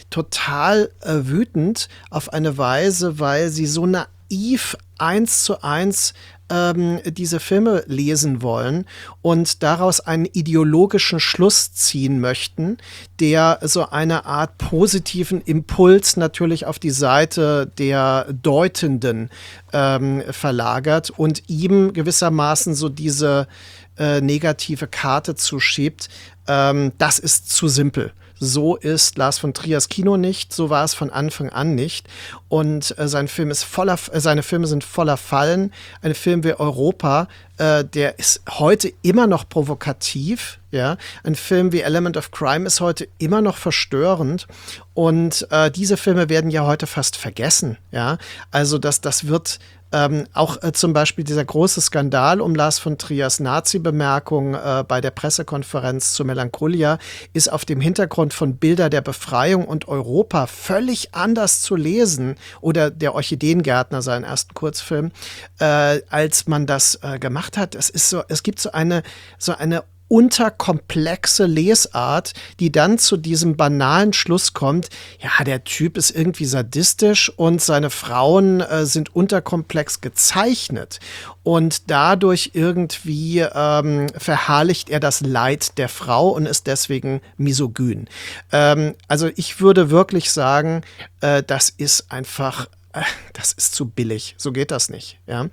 total äh, wütend auf eine Weise, weil sie so naiv eins zu eins ähm, diese Filme lesen wollen und daraus einen ideologischen Schluss ziehen möchten, der so eine Art positiven Impuls natürlich auf die Seite der Deutenden ähm, verlagert und ihm gewissermaßen so diese äh, negative Karte zuschiebt. Ähm, das ist zu simpel. So ist Lars von Triers Kino nicht, so war es von Anfang an nicht. Und äh, sein Film ist voller, äh, seine Filme sind voller Fallen. Ein Film wie Europa, äh, der ist heute immer noch provokativ. Ja? Ein Film wie Element of Crime ist heute immer noch verstörend. Und äh, diese Filme werden ja heute fast vergessen. Ja? Also das, das wird Ähm, auch äh, zum Beispiel dieser große Skandal um Lars von Triers Nazi-Bemerkung äh, bei der Pressekonferenz zu Melancholia ist auf dem Hintergrund von Bilder der Befreiung und Europa völlig anders zu lesen, oder der Orchideengärtner, seinen ersten Kurzfilm, äh, als man das äh, gemacht hat. Es ist so, es gibt so eine, so eine unterkomplexe Lesart, die dann zu diesem banalen Schluss kommt, ja, der Typ ist irgendwie sadistisch und seine Frauen äh, sind unterkomplex gezeichnet und dadurch irgendwie ähm, verherrlicht er das Leid der Frau und ist deswegen misogyn. Ähm, also ich würde wirklich sagen, äh, das ist einfach das ist zu billig, so geht das nicht. Ja?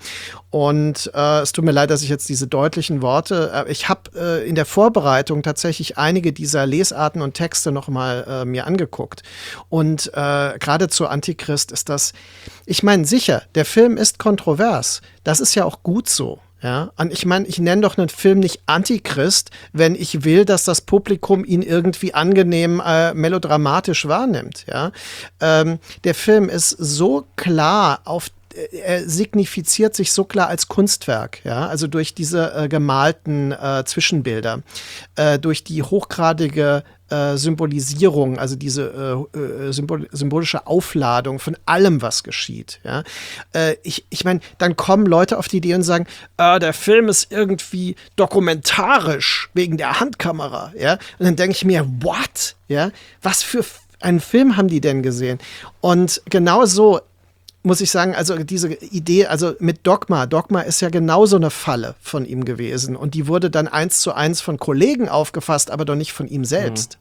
Und äh, es tut mir leid, dass ich jetzt diese deutlichen Worte, äh, ich habe äh, in der Vorbereitung tatsächlich einige dieser Lesarten und Texte noch mal äh, mir angeguckt. Und äh, gerade zu Antichrist ist das, ich meine sicher, der Film ist kontrovers, das ist ja auch gut so. Ja, und ich meine, ich nenne doch einen Film nicht Antichrist, wenn ich will, dass das Publikum ihn irgendwie angenehm äh, melodramatisch wahrnimmt. Ja, ähm, der Film ist so klar auf er signifiziert sich so klar als Kunstwerk, ja, also durch diese äh, gemalten äh, Zwischenbilder, äh, durch die hochgradige äh, Symbolisierung, also diese äh, äh, symbol symbolische Aufladung von allem, was geschieht, ja. Äh, ich ich meine, dann kommen Leute auf die Idee und sagen, äh, der Film ist irgendwie dokumentarisch wegen der Handkamera, ja, und dann denke ich mir, what, ja, was für einen Film haben die denn gesehen? Und genau so muss ich sagen, also diese Idee, also mit Dogma, Dogma ist ja genauso eine Falle von ihm gewesen und die wurde dann eins zu eins von Kollegen aufgefasst, aber doch nicht von ihm selbst.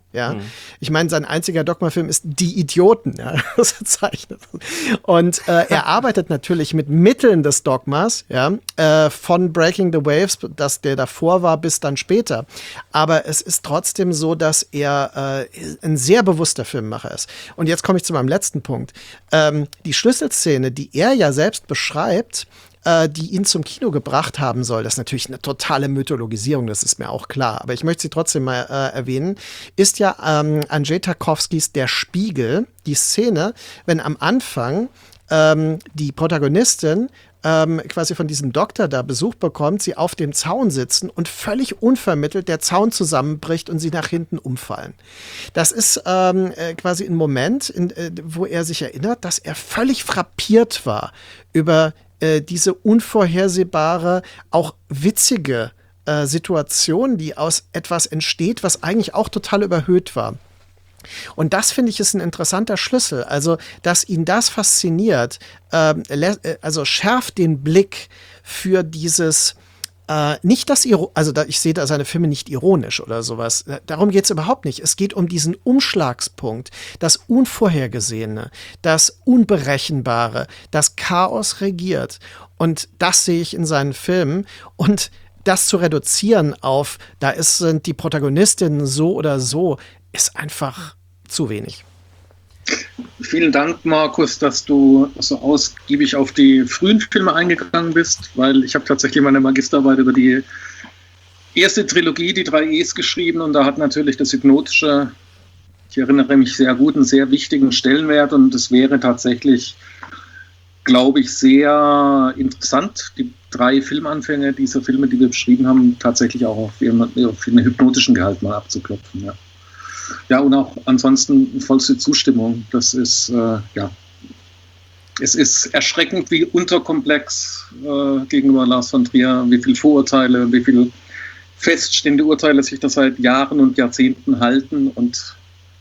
Ja, mhm. Ich meine, sein einziger Dogma-Film ist Die Idioten, ja, das zeichnet. Und äh, er arbeitet natürlich mit Mitteln des Dogmas, ja, äh, von Breaking the Waves, dass der davor war, bis dann später. Aber es ist trotzdem so, dass er äh, ein sehr bewusster Filmemacher ist. Und jetzt komme ich zu meinem letzten Punkt. Ähm, die Schlüsselszene, die er ja selbst beschreibt, die ihn zum Kino gebracht haben soll, das ist natürlich eine totale Mythologisierung, das ist mir auch klar, aber ich möchte sie trotzdem mal äh, erwähnen, ist ja ähm, Andrzej Tarkowskis Der Spiegel, die Szene, wenn am Anfang ähm, die Protagonistin ähm, quasi von diesem Doktor da Besuch bekommt, sie auf dem Zaun sitzen und völlig unvermittelt der Zaun zusammenbricht und sie nach hinten umfallen. Das ist ähm, äh, quasi ein Moment, in, äh, wo er sich erinnert, dass er völlig frappiert war über diese unvorhersehbare, auch witzige äh, Situation, die aus etwas entsteht, was eigentlich auch total überhöht war. Und das, finde ich, ist ein interessanter Schlüssel. Also, dass ihn das fasziniert, äh, also schärft den Blick für dieses Äh, nicht das, Iro- also da, ich sehe da seine Filme nicht ironisch oder sowas. Darum geht es überhaupt nicht. Es geht um diesen Umschlagspunkt, das Unvorhergesehene, das Unberechenbare, das Chaos regiert. Und das sehe ich in seinen Filmen. Und das zu reduzieren auf, da ist, sind die Protagonistinnen so oder so, ist einfach zu wenig. Vielen Dank, Markus, dass du so ausgiebig auf die frühen Filme eingegangen bist, weil ich habe tatsächlich meine Magisterarbeit über die erste Trilogie, die drei E's, geschrieben und da hat natürlich das Hypnotische, ich erinnere mich sehr gut, einen sehr wichtigen Stellenwert und es wäre tatsächlich, glaube ich, sehr interessant, die drei Filmanfänge dieser Filme, die wir beschrieben haben, tatsächlich auch auf ihren, auf ihren hypnotischen Gehalt mal abzuklopfen, ja. Ja, und auch ansonsten vollste Zustimmung. Das ist, äh, ja, es ist erschreckend, wie unterkomplex äh, gegenüber Lars von Trier, wie viele Vorurteile, wie viele feststehende Urteile sich da seit Jahren und Jahrzehnten halten und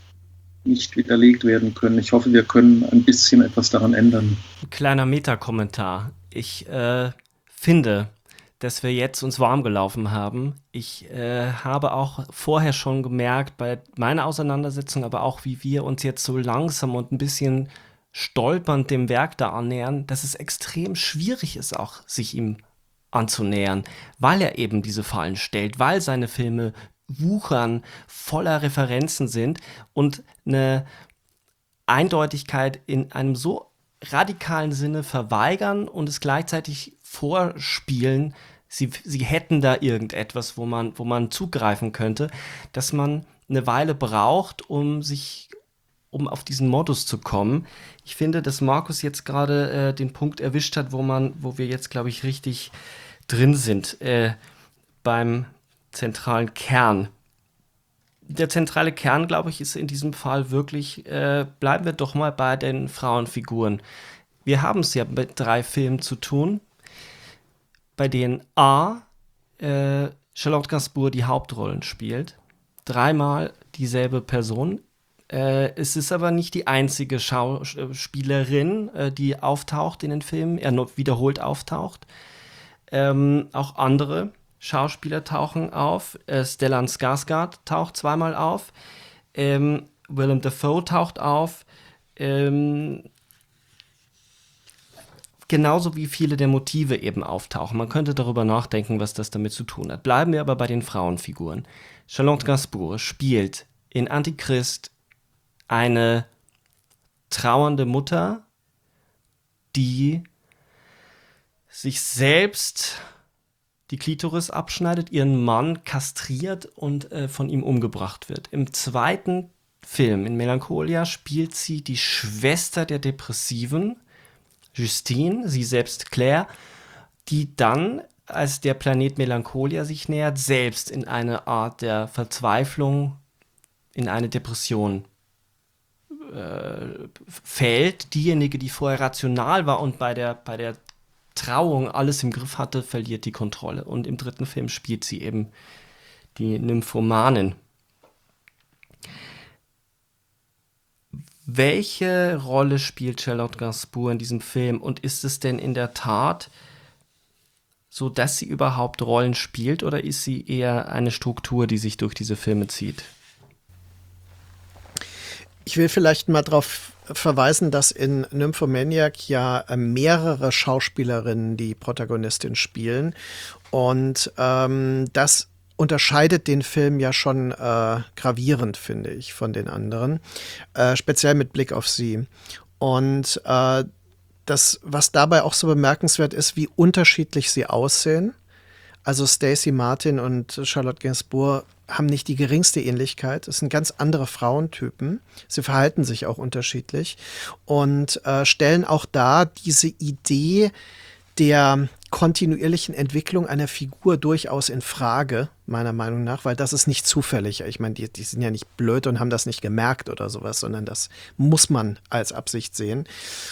nicht widerlegt werden können. Ich hoffe, wir können ein bisschen etwas daran ändern. Ein kleiner Meta-Kommentar. Ich äh, finde, dass wir jetzt uns warm gelaufen haben. Ich äh, habe auch vorher schon gemerkt, bei meiner Auseinandersetzung, aber auch wie wir uns jetzt so langsam und ein bisschen stolpernd dem Werk da annähern, dass es extrem schwierig ist, auch sich ihm anzunähern, weil er eben diese Fallen stellt, weil seine Filme wuchern, voller Referenzen sind und eine Eindeutigkeit in einem so radikalen Sinne verweigern und es gleichzeitig vorspielen, sie, sie hätten da irgendetwas, wo man, wo man zugreifen könnte, dass man eine Weile braucht, um sich, um auf diesen Modus zu kommen. Ich finde, dass Markus jetzt gerade äh, den Punkt erwischt hat, wo man, wo wir jetzt, glaube ich, richtig drin sind, äh, beim zentralen Kern. Der zentrale Kern, glaube ich, ist in diesem Fall wirklich, äh, bleiben wir doch mal bei den Frauenfiguren. Wir haben es ja mit drei Filmen zu tun, bei denen A, äh, Charlotte Gainsbourg die Hauptrollen spielt. Dreimal dieselbe Person. Äh, es ist aber nicht die einzige Schauspielerin, äh, die auftaucht in den Filmen, er nur wiederholt auftaucht. Ähm, auch andere Schauspieler tauchen auf. Äh, Stellan Skarsgård taucht zweimal auf. Ähm, Willem Dafoe taucht auf. Ähm, Genauso wie viele der Motive eben auftauchen. Man könnte darüber nachdenken, was das damit zu tun hat. Bleiben wir aber bei den Frauenfiguren. Charlotte Gainsbourg spielt in Antichrist eine trauernde Mutter, die sich selbst die Klitoris abschneidet, ihren Mann kastriert und äh, von ihm umgebracht wird. Im zweiten Film, in Melancholia, spielt sie die Schwester der Depressiven, Justine, sie selbst Claire, die dann, als der Planet Melancholia sich nähert, selbst in eine Art der Verzweiflung, in eine Depression äh, fällt. Diejenige, die vorher rational war und bei der, bei der Trauung alles im Griff hatte, verliert die Kontrolle. Und im dritten Film spielt sie eben die Nymphomanin. Welche Rolle spielt Charlotte Gainsbourg in diesem Film? Und ist es denn in der Tat so, dass sie überhaupt Rollen spielt, oder ist sie eher eine Struktur, die sich durch diese Filme zieht? Ich will vielleicht mal darauf verweisen, dass in Nymphomaniac ja äh, mehrere Schauspielerinnen die Protagonistin spielen. Und ähm, das unterscheidet den Film ja schon äh, gravierend, finde ich, von den anderen. Äh, speziell mit Blick auf sie. Und äh, das, was dabei auch so bemerkenswert ist, wie unterschiedlich sie aussehen. Also Stacey Martin und Charlotte Gainsbourg haben nicht die geringste Ähnlichkeit. Es sind ganz andere Frauentypen. Sie verhalten sich auch unterschiedlich und äh, stellen auch dar diese Idee der kontinuierlichen Entwicklung einer Figur durchaus in Frage, meiner Meinung nach, weil das ist nicht zufällig. Ich meine, die, die sind ja nicht blöd und haben das nicht gemerkt oder sowas, sondern das muss man als Absicht sehen.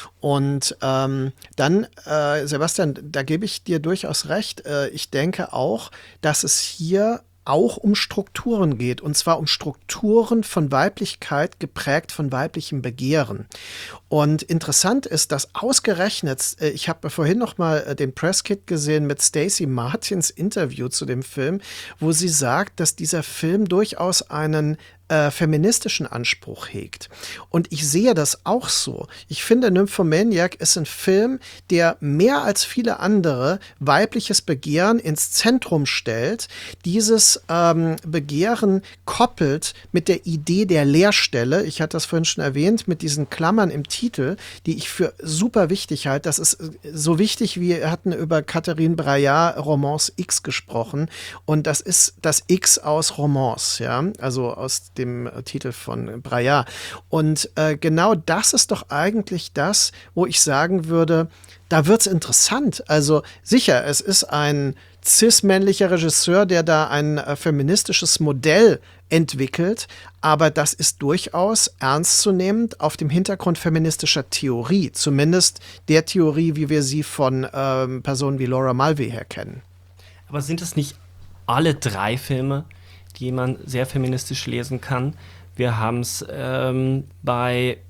Und ähm, dann, äh, Sebastian, da gebe ich dir durchaus recht. Äh, ich denke auch, dass es hier auch um Strukturen geht, und zwar um Strukturen von Weiblichkeit, geprägt von weiblichem Begehren. Und interessant ist, dass ausgerechnet, ich habe vorhin noch mal den Presskit gesehen mit Stacey Martins Interview zu dem Film, wo sie sagt, dass dieser Film durchaus einen äh, feministischen Anspruch hegt. Und ich sehe das auch so. Ich finde, Nymphomaniac ist ein Film, der mehr als viele andere weibliches Begehren ins Zentrum stellt, dieses ähm, Begehren koppelt mit der Idee der Leerstelle. Ich hatte das vorhin schon erwähnt, mit diesen Klammern im Titel, die ich für super wichtig halte. Das ist so wichtig, wir hatten über Catherine Breillat Romance X gesprochen, und das ist das X aus Romance, ja, also aus dem Titel von Breillat. Und äh, genau das ist doch eigentlich das, wo ich sagen würde, da wird's interessant. Also sicher, es ist ein cis-männlicher Regisseur, der da ein äh, feministisches Modell entwickelt, aber das ist durchaus ernstzunehmend auf dem Hintergrund feministischer Theorie, zumindest der Theorie, wie wir sie von ähm, Personen wie Laura Mulvey her kennen. Aber sind es nicht alle drei Filme, die man sehr feministisch lesen kann? Wir haben es ähm, bei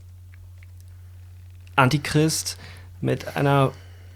Antichrist mit einer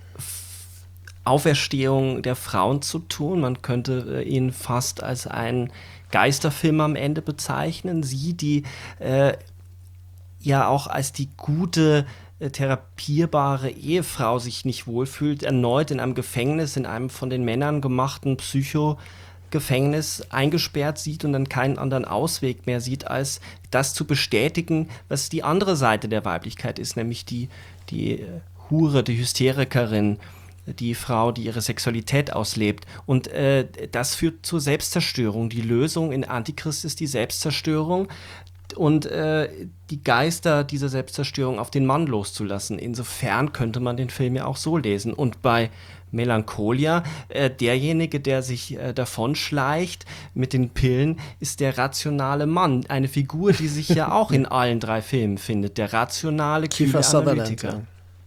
Auferstehung der Frauen zu tun. Man könnte ihn fast als einen Geisterfilm am Ende bezeichnen. Sie, die äh, ja auch als die gute, äh, therapierbare Ehefrau sich nicht wohlfühlt, erneut in einem Gefängnis, in einem von den Männern gemachten Psycho-Gefängnis eingesperrt sieht und dann keinen anderen Ausweg mehr sieht, als das zu bestätigen, was die andere Seite der Weiblichkeit ist, nämlich die, die Hure, die Hysterikerin, die Frau, die ihre Sexualität auslebt. Und äh, das führt zur Selbstzerstörung. Die Lösung in Antichrist ist die Selbstzerstörung und äh, die Geister dieser Selbstzerstörung auf den Mann loszulassen. Insofern könnte man den Film ja auch so lesen. Und bei Melancholia, äh, derjenige, der sich äh, davonschleicht mit den Pillen, ist der rationale Mann. Eine Figur, die sich ja auch in allen drei Filmen findet. Der rationale, kühle Analytiker.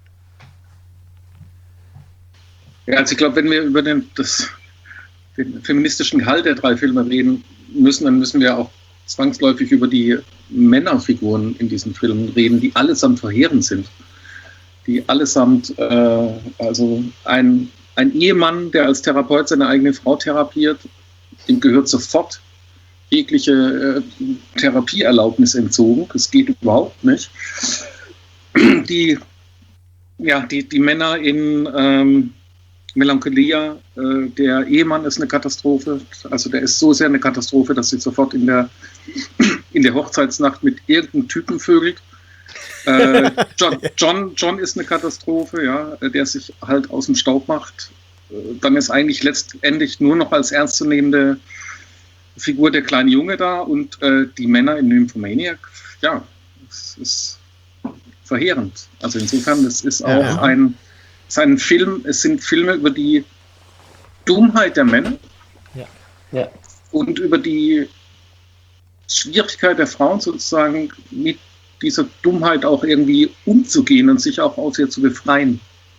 Ja, also ich glaube, wenn wir über den, das, den feministischen Gehalt der drei Filme reden müssen, dann müssen wir auch zwangsläufig über die Männerfiguren in diesen Filmen reden, die allesamt verheerend sind. Die allesamt, äh, also ein, ein Ehemann, der als Therapeut seine eigene Frau therapiert, dem gehört sofort jegliche äh, Therapieerlaubnis entzogen. Das geht überhaupt nicht. Die, ja, die, die Männer in ähm, Melancholia, äh, der Ehemann ist eine Katastrophe, also der ist so sehr eine Katastrophe, dass sie sofort in der, in der Hochzeitsnacht mit irgendeinem Typen vögelt. Äh, John, John, John ist eine Katastrophe, ja, der sich halt aus dem Staub macht. Äh, dann ist eigentlich letztendlich nur noch als ernstzunehmende Figur der kleine Junge da und äh, die Männer in Nymphomaniac, ja, es ist verheerend. Also insofern, das ist auch ja. ein Es ist ein Film, es sind Filme über die Dummheit der Männer ja. Ja. und über die Schwierigkeit der Frauen sozusagen mit dieser Dummheit auch irgendwie umzugehen und sich auch aus ihr zu befreien.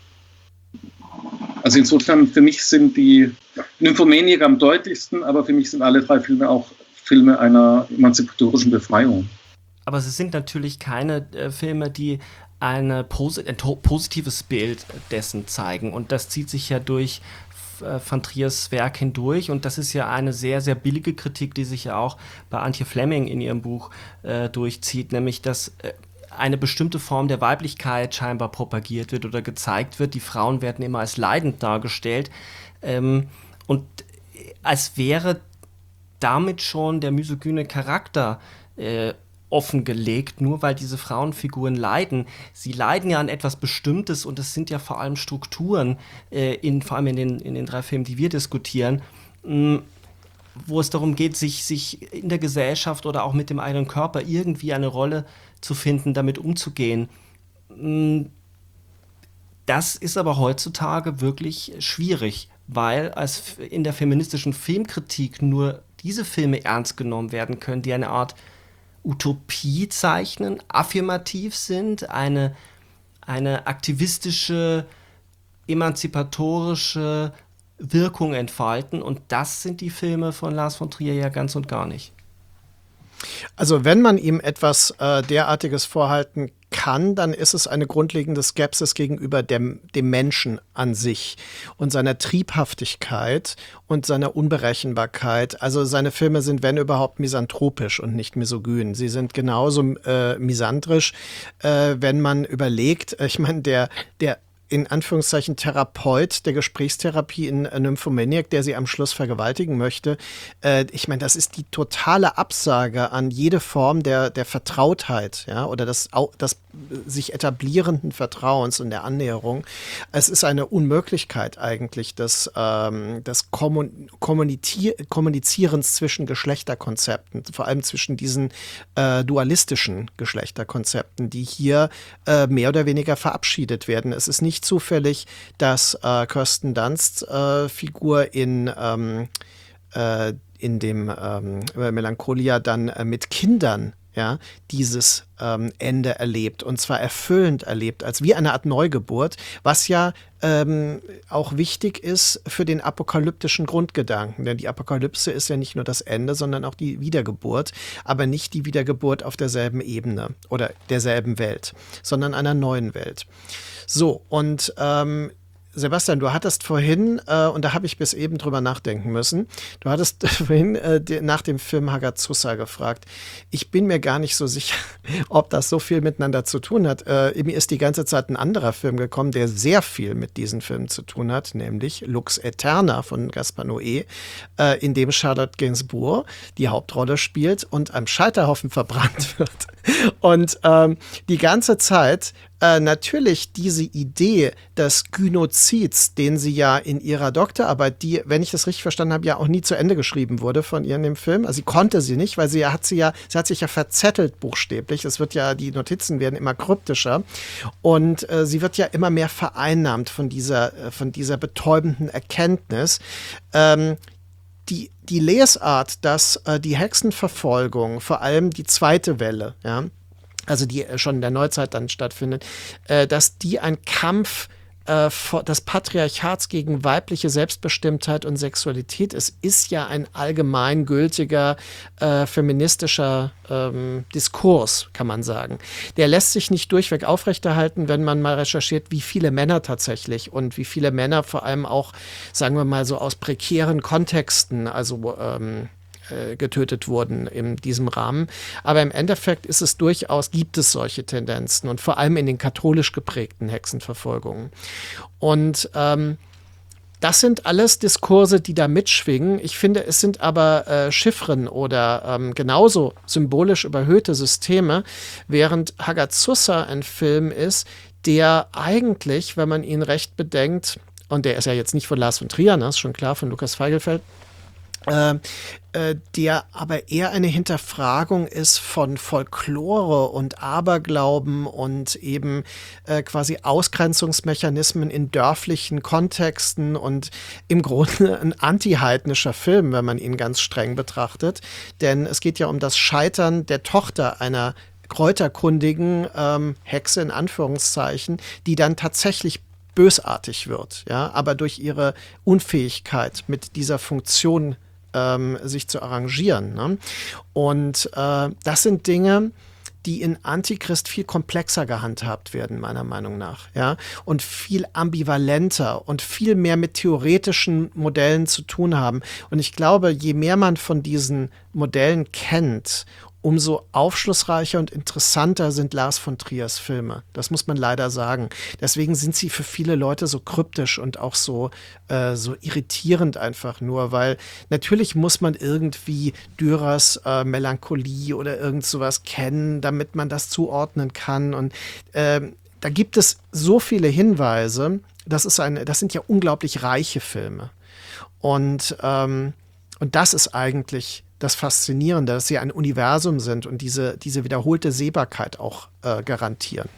Also insofern, für mich sind die Nymphomaniac am deutlichsten, aber für mich sind alle drei Filme auch Filme einer emanzipatorischen Befreiung. Aber es sind natürlich keine äh, Filme, die eine Posi- ein to- positives Bild dessen zeigen. Und das zieht sich ja durch äh, von Triers Werk hindurch. Und das ist ja eine sehr, sehr billige Kritik, die sich ja auch bei Antje Fleming in ihrem Buch äh, durchzieht, nämlich dass äh, eine bestimmte Form der Weiblichkeit scheinbar propagiert wird oder gezeigt wird. Die Frauen werden immer als leidend dargestellt. Ähm, und als wäre damit schon der misogyne Charakter äh, offengelegt, nur weil diese Frauenfiguren leiden. Sie leiden ja an etwas Bestimmtes und es sind ja vor allem Strukturen, äh, in, vor allem in den, in den drei Filmen, die wir diskutieren, mh, wo es darum geht, sich, sich in der Gesellschaft oder auch mit dem eigenen Körper irgendwie eine Rolle zu finden, damit umzugehen. Mh, das ist aber heutzutage wirklich schwierig, weil als in der feministischen Filmkritik nur diese Filme ernst genommen werden können, die eine Art Utopie zeichnen, affirmativ sind, eine, eine aktivistische, emanzipatorische Wirkung entfalten. Und das sind die Filme von Lars von Trier ja ganz und gar nicht. Also wenn man ihm etwas äh, derartiges vorhalten kann, dann ist es eine grundlegende Skepsis gegenüber dem, dem Menschen an sich und seiner Triebhaftigkeit und seiner Unberechenbarkeit. Also seine Filme sind, wenn überhaupt, misanthropisch und nicht misogyn. Sie sind genauso äh, misandrisch, äh, wenn man überlegt, ich meine, der, der in Anführungszeichen Therapeut der Gesprächstherapie in äh, Nymphomaniac, der sie am Schluss vergewaltigen möchte. Äh, ich meine, das ist die totale Absage an jede Form der, der Vertrautheit, ja, oder des, des sich etablierenden Vertrauens und der Annäherung. Es ist eine Unmöglichkeit eigentlich des, ähm, des Kommun- Kommunizier- Kommunizierens zwischen Geschlechterkonzepten, vor allem zwischen diesen äh, dualistischen Geschlechterkonzepten, die hier äh, mehr oder weniger verabschiedet werden. Es ist nicht zufällig, dass äh, Kirsten Dunsts äh, Figur in, ähm, äh, in dem ähm, Melancholia dann äh, mit Kindern ja, dieses ähm, Ende erlebt und zwar erfüllend erlebt, als wie eine Art Neugeburt, was ja ähm, auch wichtig ist für den apokalyptischen Grundgedanken, denn die Apokalypse ist ja nicht nur das Ende, sondern auch die Wiedergeburt, aber nicht die Wiedergeburt auf derselben Ebene oder derselben Welt, sondern einer neuen Welt. So, und ähm, Sebastian, du hattest vorhin, äh, und da habe ich bis eben drüber nachdenken müssen, du hattest vorhin äh, die, nach dem Film Hagazussa gefragt. Ich bin mir gar nicht so sicher, ob das so viel miteinander zu tun hat. Äh, mir ist die ganze Zeit ein anderer Film gekommen, der sehr viel mit diesen Filmen zu tun hat, nämlich Lux Aeterna von Gaspar Noé, äh, in dem Charlotte Gainsbourg die Hauptrolle spielt und am Scheiterhaufen verbrannt wird. Und ähm, die ganze Zeit Äh, natürlich diese Idee des Gynozids, den sie ja in ihrer Doktorarbeit, die, wenn ich das richtig verstanden habe, ja auch nie zu Ende geschrieben wurde von ihr in dem Film. Also sie konnte sie nicht, weil sie hat sie ja, sie hat sich ja verzettelt buchstäblich. Es wird ja, die Notizen werden immer kryptischer und äh, sie wird ja immer mehr vereinnahmt von dieser, äh, von dieser betäubenden Erkenntnis. Ähm, die, die Lesart, dass äh, die Hexenverfolgung, vor allem die zweite Welle, ja, also die schon in der Neuzeit dann stattfindet, äh, dass die ein Kampf äh, des Patriarchats gegen weibliche Selbstbestimmtheit und Sexualität ist, ist ja ein allgemeingültiger äh, feministischer ähm, Diskurs, kann man sagen. Der lässt sich nicht durchweg aufrechterhalten, wenn man mal recherchiert, wie viele Männer tatsächlich und wie viele Männer vor allem auch, sagen wir mal so aus prekären Kontexten, also ähm, getötet wurden in diesem Rahmen. Aber im Endeffekt ist es durchaus, gibt es solche Tendenzen und vor allem in den katholisch geprägten Hexenverfolgungen. Und ähm, das sind alles Diskurse, die da mitschwingen. Ich finde, es sind aber äh, Chiffren oder ähm, genauso symbolisch überhöhte Systeme, während Hagazussa ein Film ist, der eigentlich, wenn man ihn recht bedenkt, und der ist ja jetzt nicht von Lars von Trier, das ist schon klar, von Lukas Feigelfeld, Äh, äh, der aber eher eine Hinterfragung ist von Folklore und Aberglauben und eben äh, quasi Ausgrenzungsmechanismen in dörflichen Kontexten und im Grunde ein antiheidnischer Film, wenn man ihn ganz streng betrachtet. Denn es geht ja um das Scheitern der Tochter einer kräuterkundigen ähm, Hexe in Anführungszeichen, die dann tatsächlich bösartig wird, ja, aber durch ihre Unfähigkeit mit dieser Funktion sich zu arrangieren. Ne? Und äh, das sind Dinge, die in Antichrist viel komplexer gehandhabt werden, meiner Meinung nach, ja, und viel ambivalenter und viel mehr mit theoretischen Modellen zu tun haben. Und ich glaube, je mehr man von diesen Modellen kennt, umso aufschlussreicher und interessanter sind Lars von Triers Filme. Das muss man leider sagen. Deswegen sind sie für viele Leute so kryptisch und auch so, äh, so irritierend einfach nur, weil natürlich muss man irgendwie Dürers äh, Melancholie oder irgend sowas kennen, damit man das zuordnen kann. Und äh, da gibt es so viele Hinweise. Das ist eine, das sind ja unglaublich reiche Filme. Und, ähm, und das ist eigentlich das Faszinierende, dass sie ein Universum sind und diese, diese wiederholte Sehbarkeit auch äh, garantieren.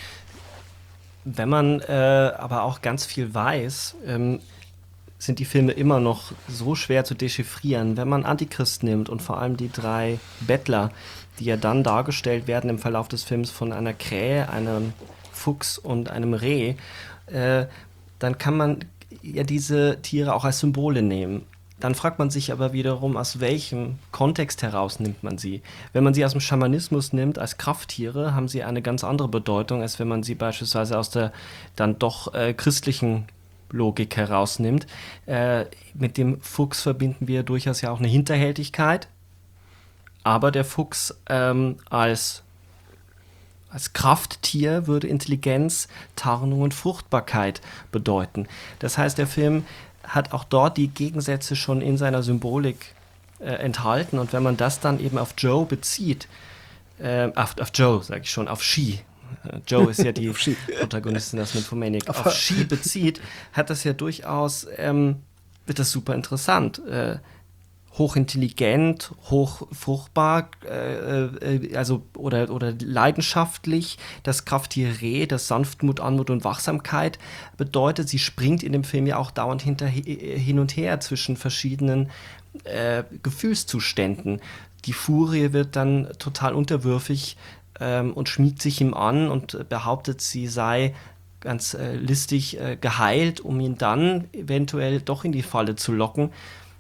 Wenn man äh, aber auch ganz viel weiß, ähm, sind die Filme immer noch so schwer zu dechiffrieren. Wenn man Antichrist nimmt und vor allem die drei Bettler, die ja dann dargestellt werden im Verlauf des Films von einer Krähe, einem Fuchs und einem Reh, äh, dann kann man ja diese Tiere auch als Symbole nehmen. Dann fragt man sich aber wiederum, aus welchem Kontext heraus nimmt man sie. Wenn man sie aus dem Schamanismus nimmt, als Krafttiere, haben sie eine ganz andere Bedeutung, als wenn man sie beispielsweise aus der dann doch äh, christlichen Logik herausnimmt. Äh, mit dem Fuchs verbinden wir durchaus ja auch eine Hinterhältigkeit, aber der Fuchs ähm, als, als Krafttier würde Intelligenz, Tarnung und Fruchtbarkeit bedeuten. Das heißt, der Film hat auch dort die Gegensätze schon in seiner Symbolik äh, enthalten. Und wenn man das dann eben auf Joe bezieht, äh, auf, auf Joe, sage ich schon, auf She, äh, Joe ist ja die Protagonistin des Nymphomaniac, auf, auf She bezieht, hat das ja durchaus, ähm, wird das super interessant. Äh, hochintelligent, hochfruchtbar, äh, äh, also oder, oder leidenschaftlich. Das Krafttier Reh, das Sanftmut, Anmut und Wachsamkeit bedeutet, sie springt in dem Film ja auch dauernd hinter, hin und her zwischen verschiedenen äh, Gefühlszuständen. Die Furie wird dann total unterwürfig ähm, und schmiegt sich ihm an und behauptet, sie sei ganz äh, listig äh, geheilt, um ihn dann eventuell doch in die Falle zu locken.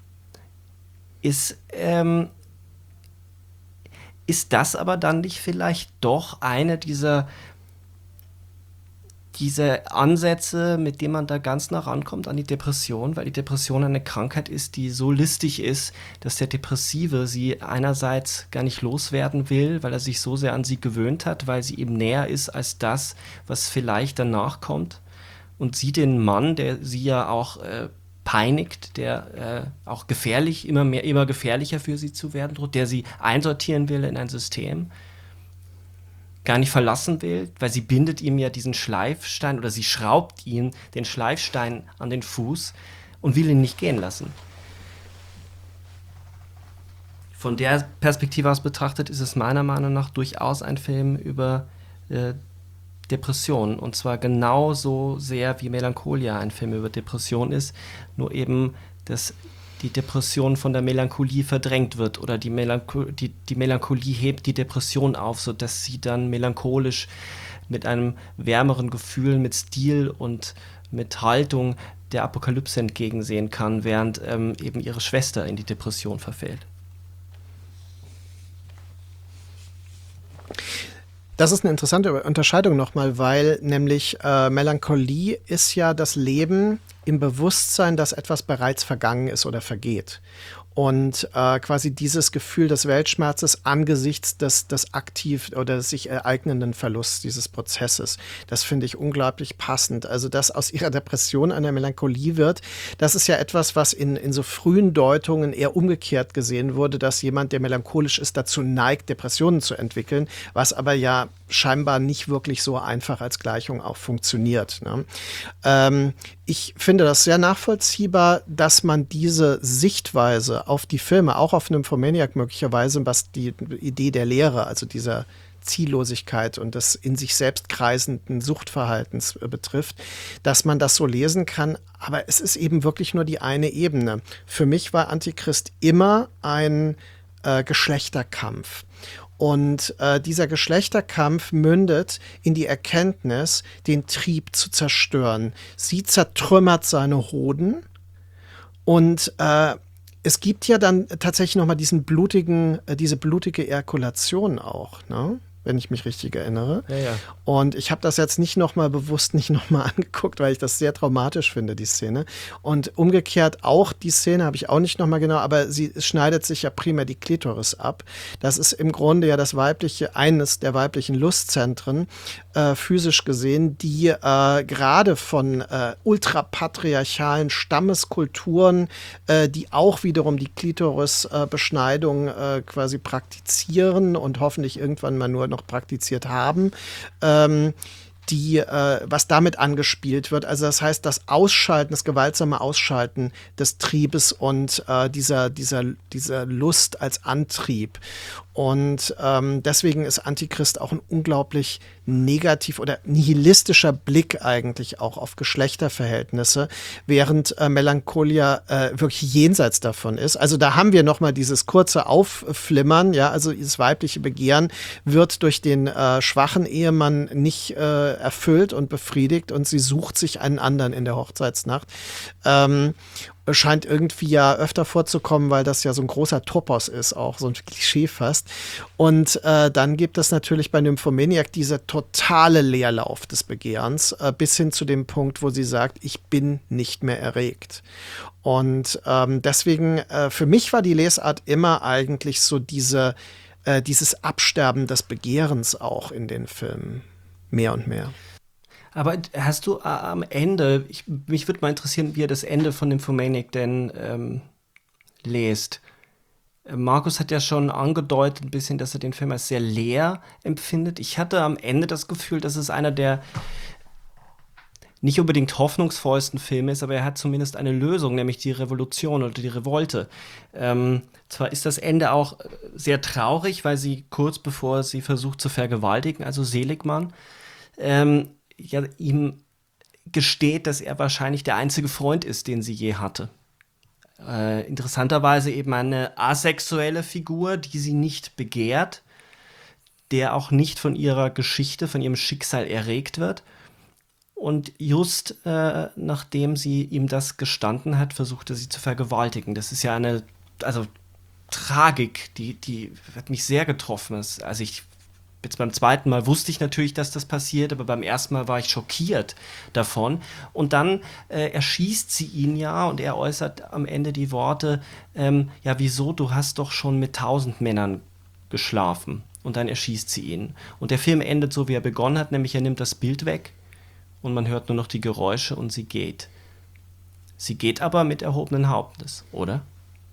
Ist, ähm, ist das aber dann nicht vielleicht doch eine dieser, dieser Ansätze, mit denen man da ganz nah rankommt an die Depression, weil die Depression eine Krankheit ist, die so listig ist, dass der Depressive sie einerseits gar nicht loswerden will, weil er sich so sehr an sie gewöhnt hat, weil sie ihm näher ist als das, was vielleicht danach kommt, und sie den Mann, der sie ja auch äh, peinigt, der äh, auch gefährlich, immer mehr, immer gefährlicher für sie zu werden droht, der sie einsortieren will in ein System, gar nicht verlassen will, weil sie bindet ihm ja diesen Schleifstein oder sie schraubt ihm den Schleifstein an den Fuß und will ihn nicht gehen lassen. Von der Perspektive aus betrachtet ist es meiner Meinung nach durchaus ein Film über äh, Depression, und zwar genauso sehr wie Melancholia ein Film über Depression ist, nur eben, dass die Depression von der Melancholie verdrängt wird oder die, Melancho- die, die Melancholie hebt die Depression auf, sodass sie dann melancholisch mit einem wärmeren Gefühl, mit Stil und mit Haltung der Apokalypse entgegensehen kann, während ähm, eben ihre Schwester in die Depression verfällt. Das ist eine interessante Unterscheidung nochmal, weil nämlich äh, Melancholie ist ja das Leben im Bewusstsein, dass etwas bereits vergangen ist oder vergeht. Und äh, quasi dieses Gefühl des Weltschmerzes angesichts des, des aktiv oder des sich ereignenden Verlusts dieses Prozesses, das finde ich unglaublich passend. Also, dass aus ihrer Depression eine Melancholie wird, das ist ja etwas, was in, in so frühen Deutungen eher umgekehrt gesehen wurde, dass jemand, der melancholisch ist, dazu neigt, Depressionen zu entwickeln, was aber ja scheinbar nicht wirklich so einfach als Gleichung auch funktioniert. Ne? Ähm, ich finde das sehr nachvollziehbar, dass man diese Sichtweise auf die Filme, auch auf Nymphomaniac möglicherweise, was die Idee der Lehre, also dieser Ziellosigkeit und des in sich selbst kreisenden Suchtverhaltens äh, betrifft, dass man das so lesen kann. Aber es ist eben wirklich nur die eine Ebene. Für mich war Antichrist immer ein äh, Geschlechterkampf. Und äh, dieser Geschlechterkampf mündet in die Erkenntnis, den Trieb zu zerstören. Sie zertrümmert seine Hoden und äh, es gibt ja dann tatsächlich nochmal diesen blutigen, äh, diese blutige Ejakulation auch, ne? wenn ich mich richtig erinnere. Ja, ja. Und ich habe das jetzt nicht nochmal bewusst nicht nochmal angeguckt, weil ich das sehr traumatisch finde, die Szene. Und umgekehrt auch die Szene habe ich auch nicht nochmal genau, aber sie schneidet sich ja primär die Klitoris ab. Das ist im Grunde ja das weibliche, eines der weiblichen Lustzentren, äh, physisch gesehen, die äh, gerade von äh, ultrapatriarchalen Stammeskulturen, äh, die auch wiederum die Klitorisbeschneidung äh, äh, quasi praktizieren und hoffentlich irgendwann mal nur noch praktiziert haben, ähm, die, äh, was damit angespielt wird. Also das heißt, das Ausschalten, das gewaltsame Ausschalten des Triebes und äh, dieser, dieser, dieser Lust als Antrieb. Und ähm, deswegen ist Antichrist auch ein unglaublich negativ oder nihilistischer Blick eigentlich auch auf Geschlechterverhältnisse, während äh, Melancholia äh, wirklich jenseits davon ist. Also da haben wir nochmal dieses kurze Aufflimmern, ja, also dieses weibliche Begehren wird durch den äh, schwachen Ehemann nicht äh, erfüllt und befriedigt und sie sucht sich einen anderen in der Hochzeitsnacht. Ähm, scheint irgendwie ja öfter vorzukommen, weil das ja so ein großer Topos ist, auch so ein Klischee fast. Und äh, dann gibt es natürlich bei Nymphomaniac diese totale Leerlauf des Begehrens, äh, bis hin zu dem Punkt, wo sie sagt, ich bin nicht mehr erregt. Und ähm, deswegen, äh, für mich war die Lesart immer eigentlich so diese, äh, dieses Absterben des Begehrens auch in den Filmen. Mehr und mehr. Aber hast du äh, am Ende, ich, mich würde mal interessieren, wie ihr das Ende von Nymphomaniac denn ähm, lest. Markus hat ja schon angedeutet ein bisschen, dass er den Film als sehr leer empfindet. Ich hatte am Ende das Gefühl, dass es einer der nicht unbedingt hoffnungsvollsten Filme ist, aber er hat zumindest eine Lösung, nämlich die Revolution oder die Revolte. Ähm, zwar ist das Ende auch sehr traurig, weil sie kurz bevor sie versucht zu vergewaltigen, also Seligmann, ähm, ja, ihm gesteht, dass er wahrscheinlich der einzige Freund ist, den sie je hatte. Äh, interessanterweise eben eine asexuelle Figur, die sie nicht begehrt, der auch nicht von ihrer Geschichte, von ihrem Schicksal erregt wird. Und just äh, nachdem sie ihm das gestanden hat, versucht er sie zu vergewaltigen. Das ist ja eine, also Tragik, die, die hat mich sehr getroffen. Also ich Jetzt beim zweiten Mal wusste ich natürlich, dass das passiert, aber beim ersten Mal war ich schockiert davon. Und dann äh, erschießt sie ihn ja und er äußert am Ende die Worte, ähm, ja wieso, du hast doch schon mit tausend Männern geschlafen. Und dann erschießt sie ihn. Und der Film endet so, wie er begonnen hat, nämlich er nimmt das Bild weg und man hört nur noch die Geräusche und sie geht. Sie geht aber mit erhobenen Hauptes, oder?